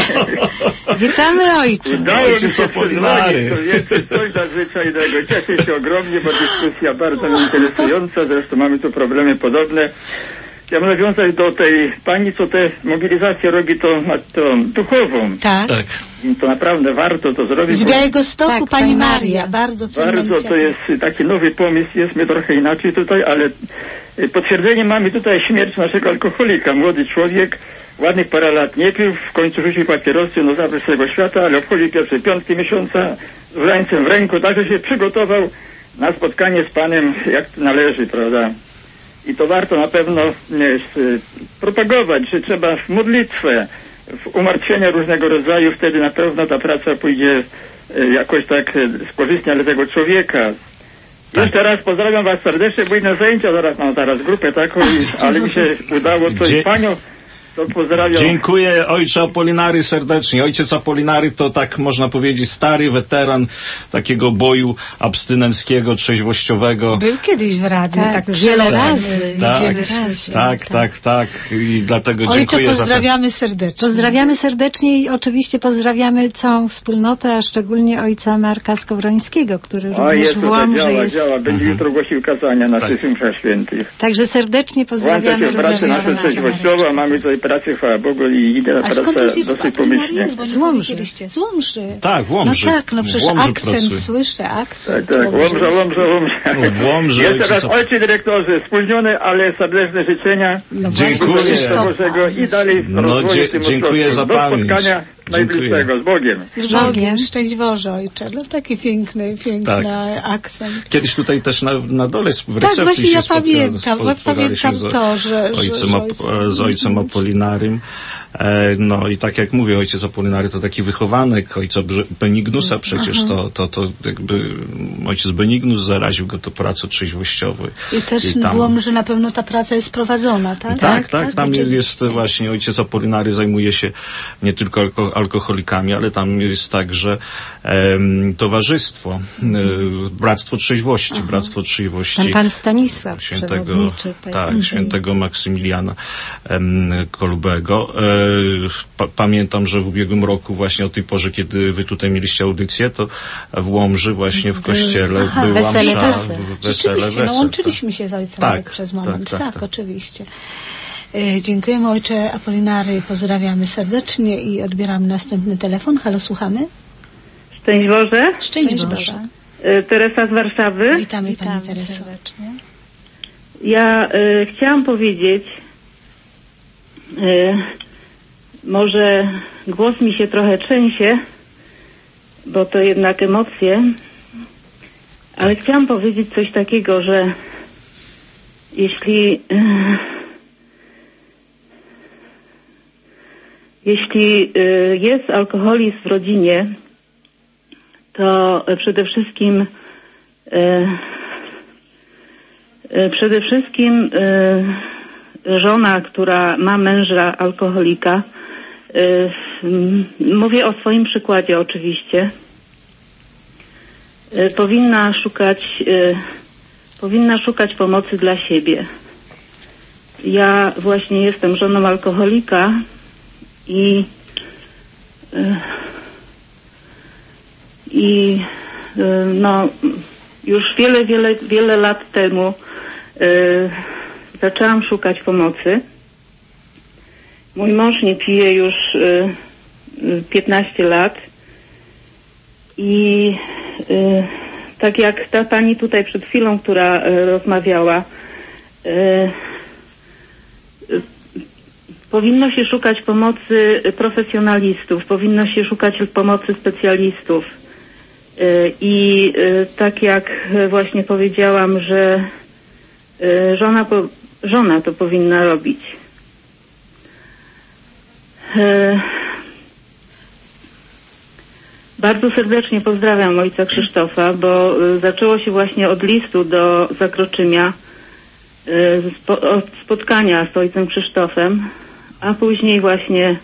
Witamy ojcze. Udało mi Ojciec się Apolinary. przyzwolić, to jest coś nadzwyczajnego. Cieszę się ogromnie, bo dyskusja bardzo interesująca, zresztą mamy tu problemy podobne. Ja bym nawiązać do tej pani, co tę mobilizację robi, to, tą duchową. Tak. Tak. I to naprawdę warto to zrobić. Z bo Białego Stoku Tak, pani pani Maria. Maria. Bardzo cenna Bardzo to inicjatywa. jest taki nowy pomysł, jest my trochę inaczej tutaj, ale y, potwierdzenie mamy tutaj śmierć naszego alkoholika. Młody człowiek, ładnych parę lat nie pił, w końcu rzucił papierosy, no zabrał z tego świata, ale obchodzi pierwsze piątki miesiąca z rańcem w ręku, także się przygotował na spotkanie z Panem, jak to należy, prawda? I to warto na pewno nie, s- propagować, że trzeba w modlitwę, w umartwienia różnego rodzaju, wtedy na pewno ta praca pójdzie e, jakoś tak e, korzystnie dla tego człowieka. Tak. Jeszcze raz pozdrawiam Was serdecznie, byli na zajęcia, zaraz mam zaraz grupę taką, i, ale mi się udało coś Dzie- Panią, to pozdrawiam. Dziękuję ojcze Apolinary serdecznie. Ojciec Apolinary to tak można powiedzieć stary weteran takiego boju abstynenckiego, trzeźwościowego. Był kiedyś w radiu, Tak, tak, wiele przelotem, razy, y, Tak, wiele razy. razy. tak, tak, tak. I dlatego Ojcze, dziękuję za to. pozdrawiamy serdecznie. Pozdrawiamy serdecznie i oczywiście pozdrawiamy całą wspólnotę, a szczególnie ojca Marka Skowrońskiego, który A również jest w to Łomży działa, jest. działa, będzie jutro głosił kazania na Tak. tych mszach świętych. Także serdecznie Włącza pozdrawiamy się w pracę również naszą ojca Marka. trzeźwościową, a mamy tutaj pracę, chwała Bogu, i idzie ta A skąd praca ojciec dosyć Apolinary pomyślnie. jest, bo nie Z Łomży. powiedzieliście? Z Łomży. Tak, w Łomży. No tak, no przecież W Łomży akcent, pracuje. słyszę, akcent. Tak, tak, Łomża, Łomża, Łomża. No, w Łomży Jeszcze ojciec raz, Ap- ojcze dyrektorze, spóźnione, ale serdeczne życzenia. No Dziękuję. właśnie, Szczęścia Krzysztof. Bożego i dalej w No, rozwoju dzie- tym dziękuję ośrodku. za Do pamięć. spotkania najbliższego, z Bogiem. Z Z Bogiem. Bogiem, szczęść Boże, ojcze. No taki piękny, piękny Tak. akcent. Kiedyś tutaj też na, na dole w Tak, recepcji właśnie się ja spotka- pamiętam, spotkaliśmy pamiętam z to, że... że, ojcem, że Ap- z ojcem Apolinarym. E, no i tak jak mówię, ojciec Apolinary to taki wychowanek ojca Benignusa przecież, to, to, to jakby ojciec Benignus zaraził go do pracy trzeźwościowej. I też I tam... było, że na pewno ta praca jest prowadzona, tak? Tak, tak, tak tam oczywiście. Jest właśnie ojciec Apolinary zajmuje się nie tylko alko- alkoholikami, ale tam jest także em, towarzystwo, e, Bractwo Trzeźwości, Aha. Bractwo Trzeźwości. Ten pan Stanisław, świętego, przewodniczy. Tej, tak, tej. świętego Maksymiliana em, Kolbego. E, pa, pamiętam, że w ubiegłym roku właśnie o tej porze, kiedy wy tutaj mieliście audycję, to w Łomży właśnie w kościele Aha, była wesele, msza, wesele. wesele, Rzeczywiście, wesel, no łączyliśmy się z ojcem tak, przez moment. tak, Tak, tak, tak. oczywiście. E, dziękujemy ojcze Apolinary, pozdrawiamy serdecznie i odbieramy następny telefon. Halo, słuchamy? Szczęść Boże. Szczęść, Szczęść Boże. Boże. E, Teresa z Warszawy. Witamy, Witamy Pani Tereso. serdecznie. Ja e, chciałam powiedzieć, e, może głos mi się trochę trzęsie, bo to jednak emocje, ale chciałam powiedzieć coś takiego, że jeśli e, jeśli e, jest alkoholizm w rodzinie, to przede wszystkim e, e, przede wszystkim e, żona, która ma męża alkoholika, e, m, mówię o swoim przykładzie oczywiście, e, powinna szukać e, powinna szukać pomocy dla siebie. Ja właśnie jestem żoną alkoholika i e, I no już wiele, wiele, wiele lat temu y, zaczęłam szukać pomocy. Mój mąż nie pije już y, piętnaście lat i y, tak jak ta pani tutaj przed chwilą, która y, rozmawiała, y, y, powinno się szukać pomocy profesjonalistów, powinno się szukać pomocy specjalistów. I tak jak właśnie powiedziałam, że żona, żona to powinna robić. Bardzo serdecznie pozdrawiam ojca Krzysztofa, bo zaczęło się właśnie od listu do Zakroczymia, od spotkania z ojcem Krzysztofem, a później właśnie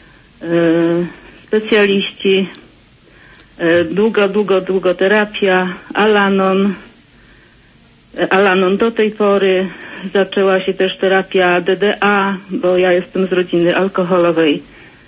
specjaliści, długo, długo, długo terapia, Al-Anon, Al-Anon do tej pory, zaczęła się też terapia D D A, bo ja jestem z rodziny alkoholowej.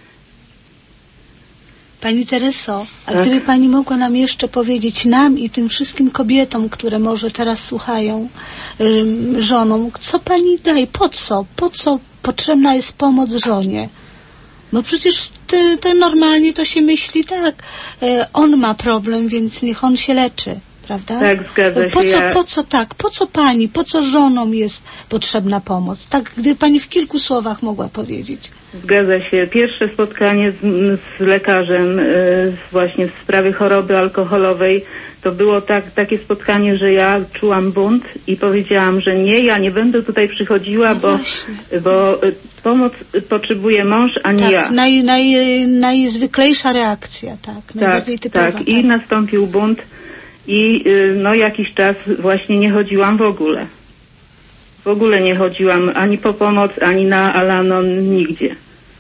Pani Tereso, a tak? gdyby Pani mogła nam jeszcze powiedzieć, nam i tym wszystkim kobietom, które może teraz słuchają, y, żonom, co Pani daje, po co, po co potrzebna jest pomoc żonie? Bo przecież te, te normalnie to się myśli tak, y, on ma problem, więc niech on się leczy, prawda? Tak, zgadza się. Po co, ja... po co tak, po co Pani, po co żonom jest potrzebna pomoc? Tak, gdyby Pani w kilku słowach mogła powiedzieć. Zgadza się. Pierwsze spotkanie z, z lekarzem y, właśnie w sprawie choroby alkoholowej to było tak, takie spotkanie, że ja czułam bunt i powiedziałam, że nie, ja nie będę tutaj przychodziła, no bo, bo y, pomoc potrzebuje mąż, a nie tak, ja. Naj, naj, najzwyklejsza reakcja, tak, najbardziej tak, typowa. tak. I nastąpił bunt i y, no jakiś czas właśnie nie chodziłam w ogóle. W ogóle nie chodziłam ani po pomoc, ani na Al-Anon, nigdzie.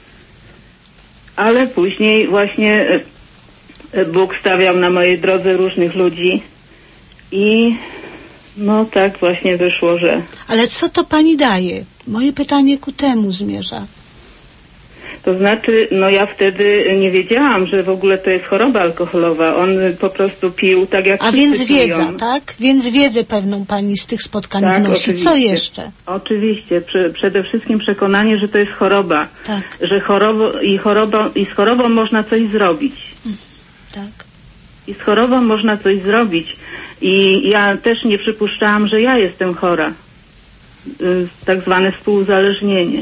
Ale później właśnie Bóg stawiał na mojej drodze różnych ludzi i no tak właśnie wyszło, że... Ale co to Pani daje? Moje pytanie ku temu zmierza. To znaczy, no ja wtedy nie wiedziałam, że w ogóle to jest choroba alkoholowa. On po prostu pił tak jak A wszyscy więc wiedza, piją. tak? Więc wiedzę pewną Pani z tych spotkań Tak, wnosi. oczywiście. Co jeszcze? Oczywiście. Prze- przede wszystkim przekonanie, że to jest choroba. Tak. Że chorobo, i, chorobo, i z chorobą można coś zrobić. Tak. I z chorobą można coś zrobić. I ja też nie przypuszczałam, że ja jestem chora. Y, tak zwane współuzależnienie.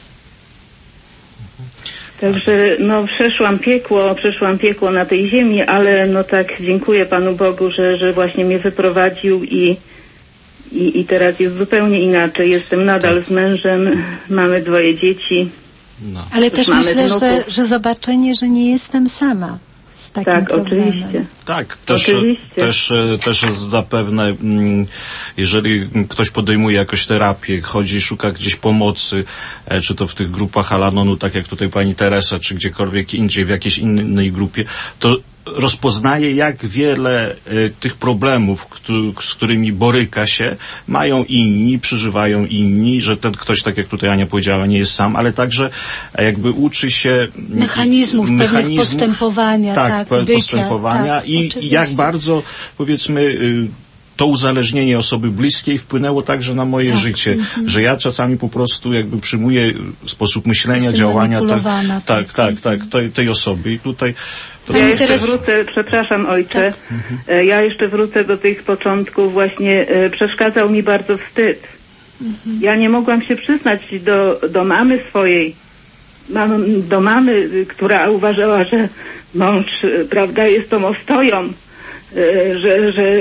Także no przeszłam piekło, przeszłam piekło na tej ziemi, ale no tak dziękuję Panu Bogu, że, że właśnie mnie wyprowadził i, i, i teraz jest zupełnie inaczej. Jestem nadal z mężem, mamy dwoje dzieci No. Ale też mamy myślę, wnuków. że, że zobaczenie, że nie jestem sama z takim Tak, problemem. oczywiście. Tak, też, Oczywiście. też, też zapewne, mm, jeżeli ktoś podejmuje jakąś terapię, chodzi, szuka gdzieś pomocy, e, czy to w tych grupach Al-Anonu, tak jak tutaj pani Teresa, czy gdziekolwiek indziej, w jakiejś innej grupie, to rozpoznaje, jak wiele e, tych problemów, któ- z którymi boryka się, mają inni, przeżywają inni, że ten ktoś, tak jak tutaj Ania powiedziała, nie jest sam, ale także e, jakby uczy się Mechanizmów, pewnych postępowania, tak, pe- bycia, postępowania tak, i, i oczywiście. jak bardzo, powiedzmy, y, to uzależnienie osoby bliskiej wpłynęło także na moje Tak, życie, mhm. że ja czasami po prostu jakby przyjmuję sposób myślenia, Jestem działania tak, manipulowana, tak, tak. tak, tak, tej, tej osoby i tutaj to Ja Pani jeszcze Teres- wrócę, przepraszam ojcze, e, ja jeszcze wrócę do tych początków. Właśnie e, przeszkadzał mi bardzo wstyd. Ja nie mogłam się przyznać do, do mamy swojej, mam, do mamy, y, która uważała, że mąż, y, prawda, jest tą ostoją, y, że, że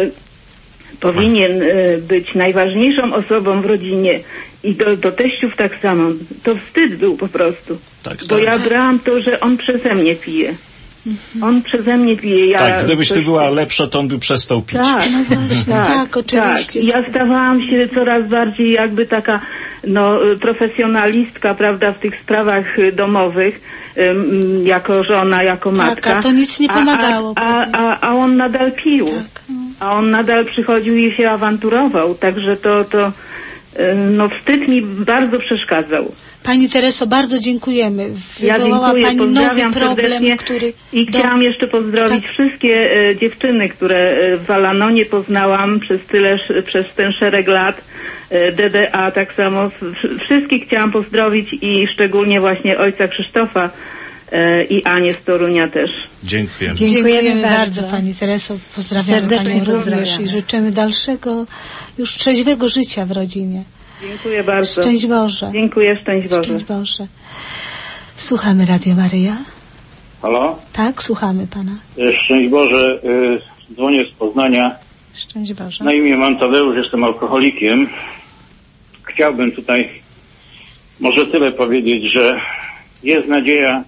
powinien y, być najważniejszą osobą w rodzinie i do, do teściów tak samo. To wstyd był po prostu. tak, Bo tak. ja brałam to, że on przeze mnie pije. On przeze mnie pije. Ja Tak, gdybyś ty coś- była lepsza, to on by przestał pić. Tak, No właśnie, tak, oczywiście. Tak. Ja stawałam się coraz bardziej jakby taka no, y, profesjonalistka, prawda, w tych sprawach y, domowych, ym, jako żona, jako Tak, matka. a to nic nie pomagało A, a, pewnie. a, a on nadal pił. Tak, no. A on nadal przychodził i się awanturował. Także to, to y, no, wstyd mi bardzo przeszkadzał. Pani Tereso, bardzo dziękujemy. Ja Wywołała dziękuję, Pani nowy pozdrawiam problem, serdecznie który... i do- chciałam jeszcze pozdrowić Tak. wszystkie e, dziewczyny, które e, w Al-Anonie poznałam przez tyle, sz- przez ten szereg lat, e, D D A tak samo, w- wszystkich chciałam pozdrowić i szczególnie właśnie ojca Krzysztofa e, i Anię z Torunia też. Dziękujemy. Dziękujemy Dziękujemy bardzo, bardzo. Pani Tereso. Pozdrawiamy Serdecznie Panią również pozdrawiamy. i życzymy dalszego, już trzeźwego życia w rodzinie. Dziękuję bardzo. Szczęść Boże. Dziękuję, szczęść Boże. Szczęść Boże. Słuchamy Radio Maryja. Halo? Tak, słuchamy Pana. E, Szczęść Boże, e, dzwonię z Poznania. Szczęść Boże. Na imię mam Tadeusz, jestem alkoholikiem. Chciałbym tutaj może tyle powiedzieć, że jest nadzieja,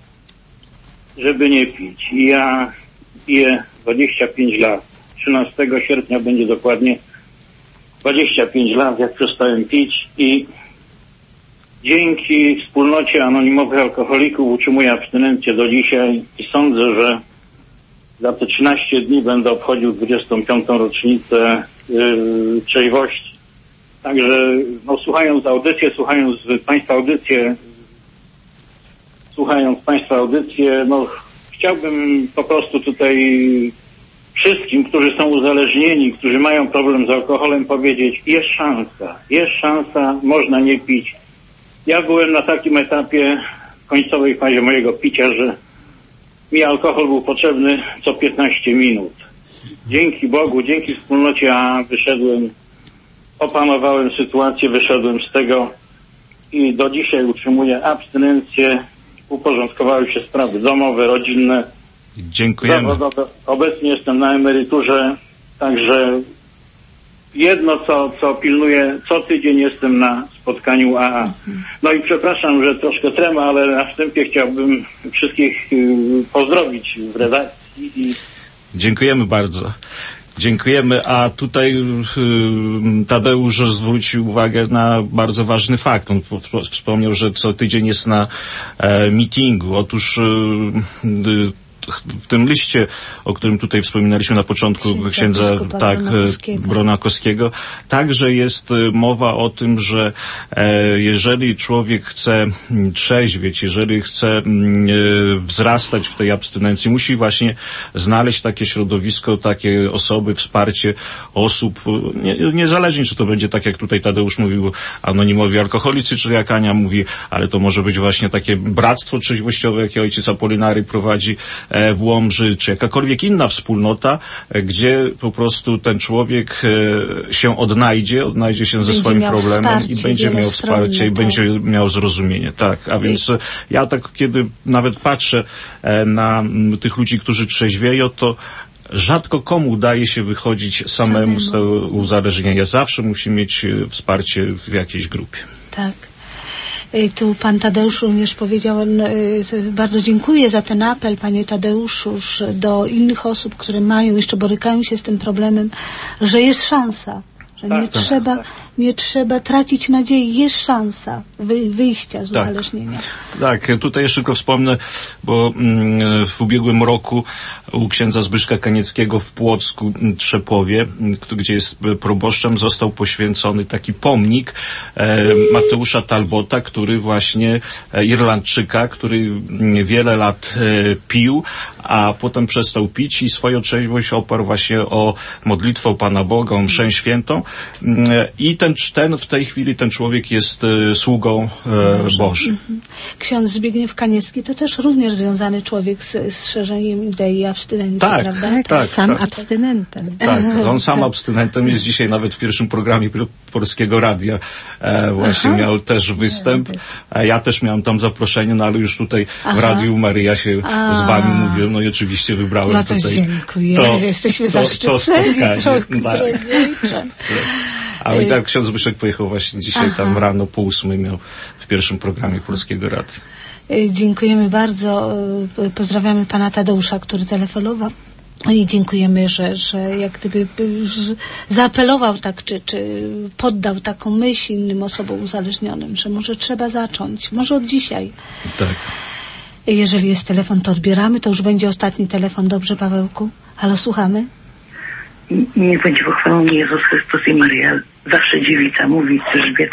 żeby nie pić. I ja piję dwadzieścia pięć lat. trzynastego sierpnia będzie dokładnie dwadzieścia pięć lat, jak przestałem pić i dzięki wspólnocie anonimowych alkoholików utrzymuję abstynencję do dzisiaj i sądzę, że za te trzynaście dni będę obchodził dwudziestą piątą rocznicę yy, trzeźwości. Także no, słuchając audycję, słuchając Państwa audycję, słuchając Państwa audycję, no chciałbym po prostu tutaj wszystkim, którzy są uzależnieni, którzy mają problem z alkoholem, powiedzieć, jest szansa, jest szansa, można nie pić. Ja byłem na takim etapie w końcowej fazie mojego picia, że mi alkohol był potrzebny co piętnaście minut. Dzięki Bogu, dzięki wspólnocie ja wyszedłem, opanowałem sytuację, wyszedłem z tego i do dzisiaj utrzymuję abstynencję. Uporządkowały się sprawy domowe, rodzinne, Dziękujemy. zawodowe. Obecnie jestem na emeryturze, także jedno, co, co pilnuję, co tydzień jestem na spotkaniu A A. No i przepraszam, że troszkę trema, ale na wstępie chciałbym wszystkich y, pozdrowić w redakcji i Dziękujemy bardzo. Dziękujemy, a tutaj y, Tadeusz zwrócił uwagę na bardzo ważny fakt. On po- po- wspomniał, że co tydzień jest na e, meetingu. Otóż y, y, w tym liście, o którym tutaj wspominaliśmy na początku, Księdza księdza biskupa tak, Bronakowskiego. Bronakowskiego, także jest y, mowa o tym, że e, jeżeli człowiek chce mm, trzeźwieć, jeżeli chce mm, e, wzrastać w tej abstynencji, musi właśnie znaleźć takie środowisko, takie osoby, wsparcie osób, nie, niezależnie czy to będzie tak, jak tutaj Tadeusz mówił, anonimowi alkoholicy, czy jak Ania mówi, ale to może być właśnie takie bractwo trzeźwościowe, jakie ojciec Apolinary prowadzi e, w Łomży, czy jakakolwiek inna wspólnota, e, gdzie po prostu ten człowiek e, się odnajdzie, odnajdzie się ze Będzie swoim miał problemem i wsparcie będzie miał wielostronne, wsparcie i tak. będzie miał zrozumienie. Tak, a więc e, ja tak, kiedy nawet patrzę e, na m, tych ludzi, którzy trzeźwieją, to rzadko komu udaje się wychodzić samemu z tego uzależnienia. Zawsze musi mieć e, wsparcie w jakiejś grupie. Tak. Tu pan Tadeusz również powiedział, on, bardzo dziękuję za ten apel, panie Tadeuszu, do innych osób, które mają, jeszcze borykają się z tym problemem, że jest szansa, że tak, nie, tak, trzeba, tak. nie trzeba tracić nadziei, jest szansa wy, wyjścia z tak. uzależnienia. Tak, tutaj jeszcze tylko wspomnę, bo mm, w ubiegłym roku u księdza Zbyszka Kanieckiego w Płocku, Trzepowie, gdzie jest proboszczem, został poświęcony taki pomnik e, Mateusza Talbota, który właśnie, e, Irlandczyka, który wiele lat e, pił, a potem przestał pić i swoją trzeźwość oparł właśnie o modlitwę Pana Boga, o mszę świętą. E, I ten, ten, w tej chwili ten człowiek jest e, sługą e, Bożym. Ksiądz Zbigniew Kaniecki to też również związany człowiek z, z szerzeniem idei abstynencji, tak, prawda? Tak, tak, sam tak. abstynentem. Tak, on sam tak. abstynentem jest dzisiaj nawet w pierwszym programie Polskiego Radia. E, właśnie Aha. miał też występ. E, ja też miałem tam zaproszenie, no ale już tutaj Aha. w Radiu Maryja się A. z wami mówiłem, no i oczywiście wybrałem no to tutaj. Dziękuję. To, Jesteśmy to, zaszczyceni, to drogi ojcze. Ale i tak ksiądz Zbyszek pojechał właśnie dzisiaj Aha. tam rano po ósmej miał w pierwszym programie Polskiego Radia. Dziękujemy bardzo. Pozdrawiamy pana Tadeusza, który telefonował. I dziękujemy, że, że jak gdyby zaapelował tak, czy, czy poddał taką myśl innym osobom uzależnionym, że może trzeba zacząć, może od dzisiaj. Tak. Jeżeli jest telefon, to odbieramy. To już będzie ostatni telefon. Dobrze, Pawełku? Halo, słuchamy? Niech będzie pochwalony Jezus Chrystus i Maryja. Zawsze dziewica mówi Elżbieta.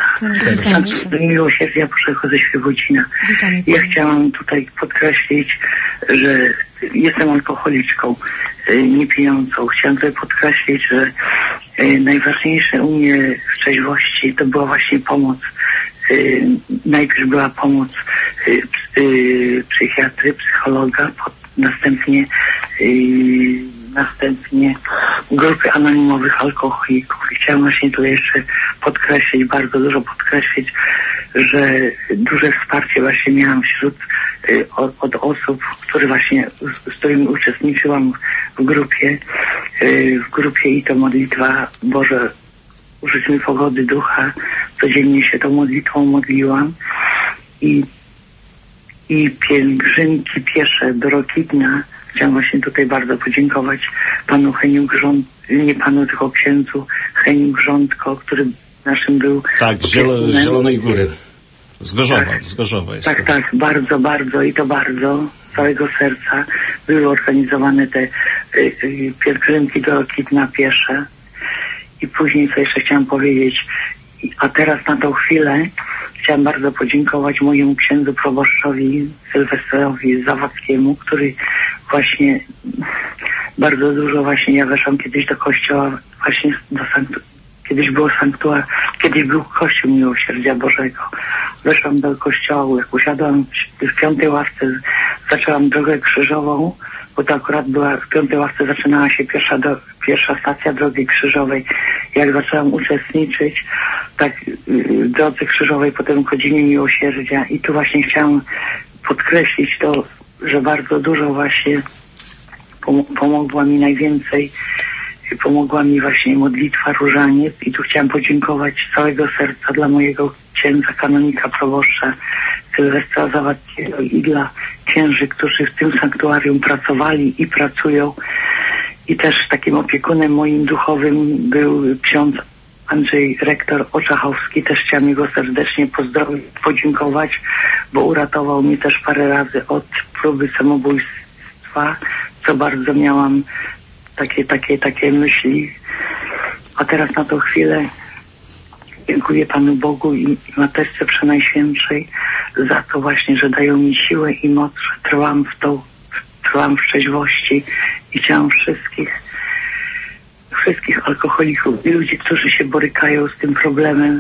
Do miłosierdzia Bożego ze Świebodzina. Ja chciałam tutaj podkreślić, że jestem alkoholiczką, nie pijącą. Chciałam tutaj podkreślić, że najważniejsze u mnie w trzeźwości to była właśnie pomoc. Najpierw była pomoc psychiatry, psychologa, następnie następnie grupy anonimowych alkoholików. I chciałam właśnie tutaj jeszcze podkreślić, bardzo dużo podkreślić, że duże wsparcie właśnie miałam wśród y, od, od osób, które właśnie, z, z którymi uczestniczyłam w grupie, y, w grupie i to modlitwa Boże, użyć mi pogody ducha. Codziennie się tą modlitwą modliłam i, i pielgrzymki piesze do Rokitna. Chciałam właśnie tutaj bardzo podziękować panu Heniu Grząd, nie panu, tylko księdzu Heniu Grządko, który naszym był... Tak, z Zielo, Zielonej Góry. Z Gorzowa, tak, z Gorzowa jest. Tak, to. tak, bardzo, bardzo i to bardzo, z całego serca były organizowane te y, y, pielgrzymki do Rokitna piesze. I później, co jeszcze chciałam powiedzieć, a teraz na tą chwilę chciałam bardzo podziękować mojemu księdzu proboszczowi Sylwestrowi Zawadzkiemu, który właśnie bardzo dużo właśnie, ja weszłam kiedyś do kościoła, właśnie do sanktu, kiedyś było sanktuar, kiedyś był Kościół Miłosierdzia Bożego. Weszłam do kościoła, jak usiadłam w piątej ławce, zaczęłam drogę krzyżową, bo to akurat była, w piątej ławce zaczynała się pierwsza, do, pierwsza stacja drogi krzyżowej. Jak zaczęłam uczestniczyć, tak w drodze krzyżowej, potem w godzinie miłosierdzia i tu właśnie chciałam podkreślić to, że bardzo dużo właśnie pom- pomogła mi najwięcej, pomogła mi właśnie modlitwa Różaniec i tu chciałam podziękować z całego serca dla mojego księdza kanonika proboszcza Sylwestra Zawadzkiego i dla księży, którzy w tym sanktuarium pracowali i pracują. I też takim opiekunem moim duchowym był ksiądz Andrzej rektor Oczachowski. Też chciałam jego serdecznie pozdrowić, podziękować, bo uratował mnie też parę razy od próby samobójstwa, co bardzo miałam takie, takie, takie myśli. A teraz na tą chwilę dziękuję Panu Bogu i Matce Przenajświętszej za to właśnie, że dają mi siłę i moc, że trwam w tą, trwam w trzeźwości i chciałam wszystkich wszystkich alkoholików i ludzi, którzy się borykają z tym problemem,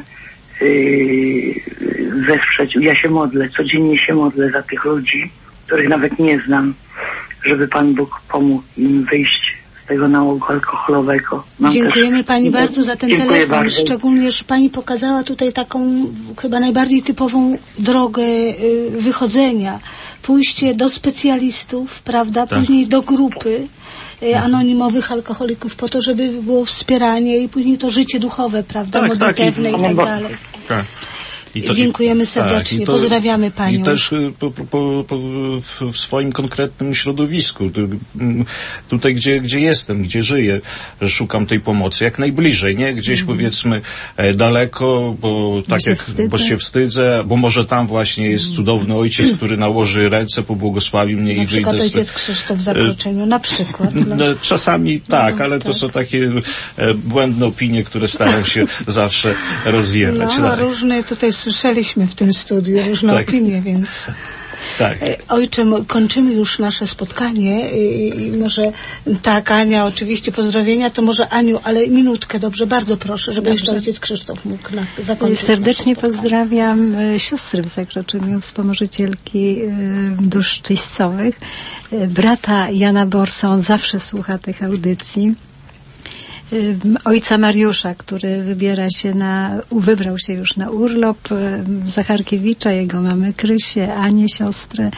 yy, wesprzeć. Ja się modlę, codziennie się modlę za tych ludzi, których nawet nie znam, żeby Pan Bóg pomógł im wyjść z tego nałogu alkoholowego. Mam Dziękujemy też... Pani bardzo za ten Dziękuję telefon. bardzo. Szczególnie, że Pani pokazała tutaj taką chyba najbardziej typową drogę y, wychodzenia. Pójście do specjalistów, prawda? Tak. Później do grupy anonimowych alkoholików po to, żeby było wspieranie i później to życie duchowe, prawda, tak, modlitewne tak, i tak dalej. Tak. I to, Dziękujemy serdecznie, tak, i to, pozdrawiamy Panią. I też po, po, po, w swoim konkretnym środowisku, tutaj gdzie, gdzie jestem, gdzie żyję, szukam tej pomocy jak najbliżej, nie? Gdzieś mm. powiedzmy daleko, bo tak się jak, wstydzę. bo się wstydzę, bo może tam właśnie jest cudowny ojciec, który nałoży ręce, pobłogosławi mnie na i wyjdę. Na przykład ojciec Krzysztof w Zakroczeniu, na przykład. No. No, czasami tak, no, ale tak. to są takie e, błędne opinie, które staram się zawsze rozwiewać. No, tak. różne tutaj słyszeliśmy w tym studiu, różne tak. opinie, więc... Tak. Ojcze, kończymy już nasze spotkanie i, i może tak, Ania, oczywiście pozdrowienia, to może Aniu, ale minutkę, dobrze, bardzo proszę, żeby Dobrze. jeszcze ojciec Krzysztof mógł na, zakończyć. Serdecznie pozdrawiam y, siostry w Zakroczeniu, wspomożycielki y, dusz czyścowych, y, brata Jana Borsa, on zawsze słucha tych audycji. Ojca Mariusza, który wybiera się na, wybrał się już na urlop, Zacharkiewicza, jego mamy Krysię, Anię, siostrę,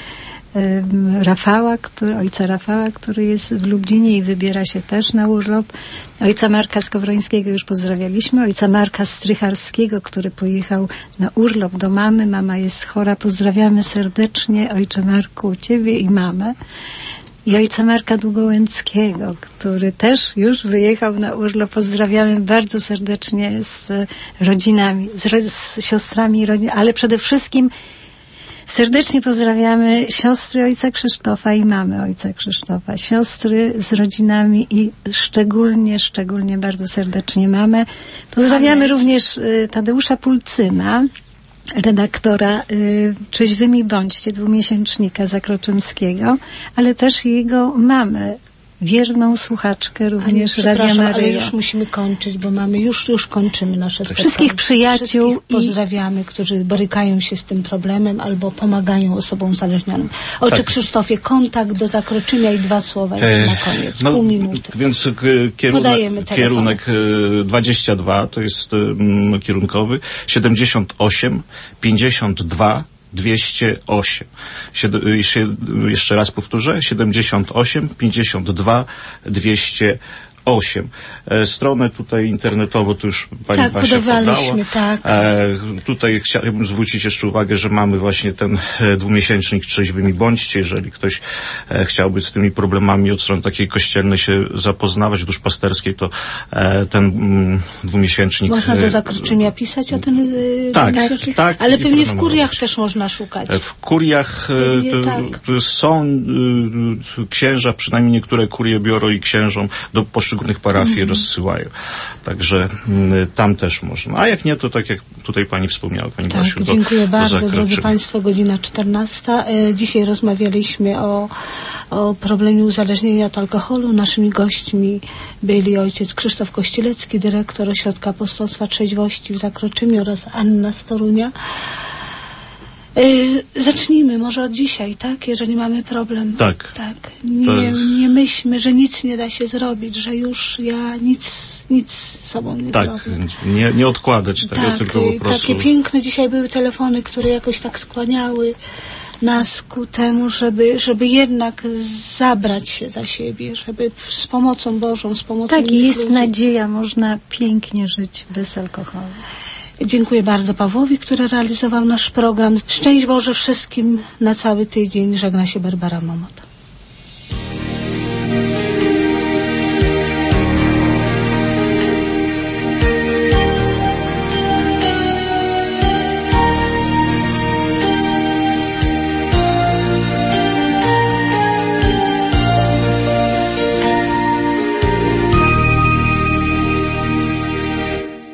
Rafała, który, ojca Rafała, który jest w Lublinie i wybiera się też na urlop. Ojca Marka Skowrońskiego już pozdrawialiśmy. Ojca Marka Strycharskiego, który pojechał na urlop do mamy. Mama jest chora. Pozdrawiamy serdecznie. Ojcze Marku, ciebie i mamę. I ojca Marka Długołęckiego, który też już wyjechał na urlop. Pozdrawiamy bardzo serdecznie z rodzinami, z, z siostrami, ale przede wszystkim serdecznie pozdrawiamy siostry ojca Krzysztofa i mamy ojca Krzysztofa, siostry z rodzinami i szczególnie, szczególnie bardzo serdecznie mamę. Pozdrawiamy Amen. również y, Tadeusza Pulcyna, redaktora y, Trzeźwymi Bądźcie, dwumiesięcznika Zakroczymskiego, ale też jego mamę, wierną słuchaczkę również Radia Maryja. Ale już musimy kończyć, bo mamy, już, już kończymy nasze spotkanie. Wszystkich przyjaciół. Wszystkich pozdrawiamy, i... którzy borykają się z tym problemem albo pomagają osobom uzależnionym. Ojcze tak. Krzysztofie, kontakt do Zakroczymia i dwa słowa jeszcze e, na koniec, no, pół minuty. Więc kierunek, kierunek dwadzieścia dwa to jest um, kierunkowy, siedemdziesiąt osiem pięćdziesiąt dwa dwieście osiem. Sied- jeszcze raz powtórzę. siedemdziesiąt osiem pięćdziesiąt dwa dwieście osiem. E, stronę tutaj internetową to już pani tak, Basia podała. Tak. E, tutaj chciałbym zwrócić jeszcze uwagę, że mamy właśnie ten e, dwumiesięcznik Trzeźwymi Bądźcie. Jeżeli ktoś e, chciałby z tymi problemami od strony takiej kościelnej się zapoznawać, duszpasterskiej, to e, ten mm, dwumiesięcznik... Można do Zakroczymia pisać o ten e, tak, tak. Ale pewnie w kuriach też można szukać. W kuriach e, tak. to, są e, księża, przynajmniej niektóre kurie biorą i księżom do poszczególnych parafii mm-hmm. rozsyłają. Także m, tam też można. A jak nie, to tak jak tutaj pani wspomniała, pani tak, Basiu, dziękuję do, bardzo, do drodzy Państwo, godzina czternasta. E, dzisiaj rozmawialiśmy o, o problemie uzależnienia od alkoholu. Naszymi gośćmi byli ojciec Krzysztof Kościelecki, dyrektor Ośrodka Apostolstwa Trzeźwości w Zakroczymiu oraz Anna z Torunia. Yy, zacznijmy może od dzisiaj, tak? Jeżeli mamy problem. Tak. tak. Nie, nie myślmy, że nic nie da się zrobić, że już ja nic, nic z sobą nie tak. zrobię. Nie, nie odkładać tego, tak, tylko po prostu... Takie piękne dzisiaj były telefony, które jakoś tak skłaniały nas ku temu, żeby, żeby jednak zabrać się za siebie, żeby z pomocą Bożą, z pomocą tak, jest ludzi. nadzieja, można pięknie żyć bez alkoholu. Dziękuję bardzo Pawłowi, który realizował nasz program. Szczęść Boże wszystkim na cały tydzień. Żegna się Barbara Momot.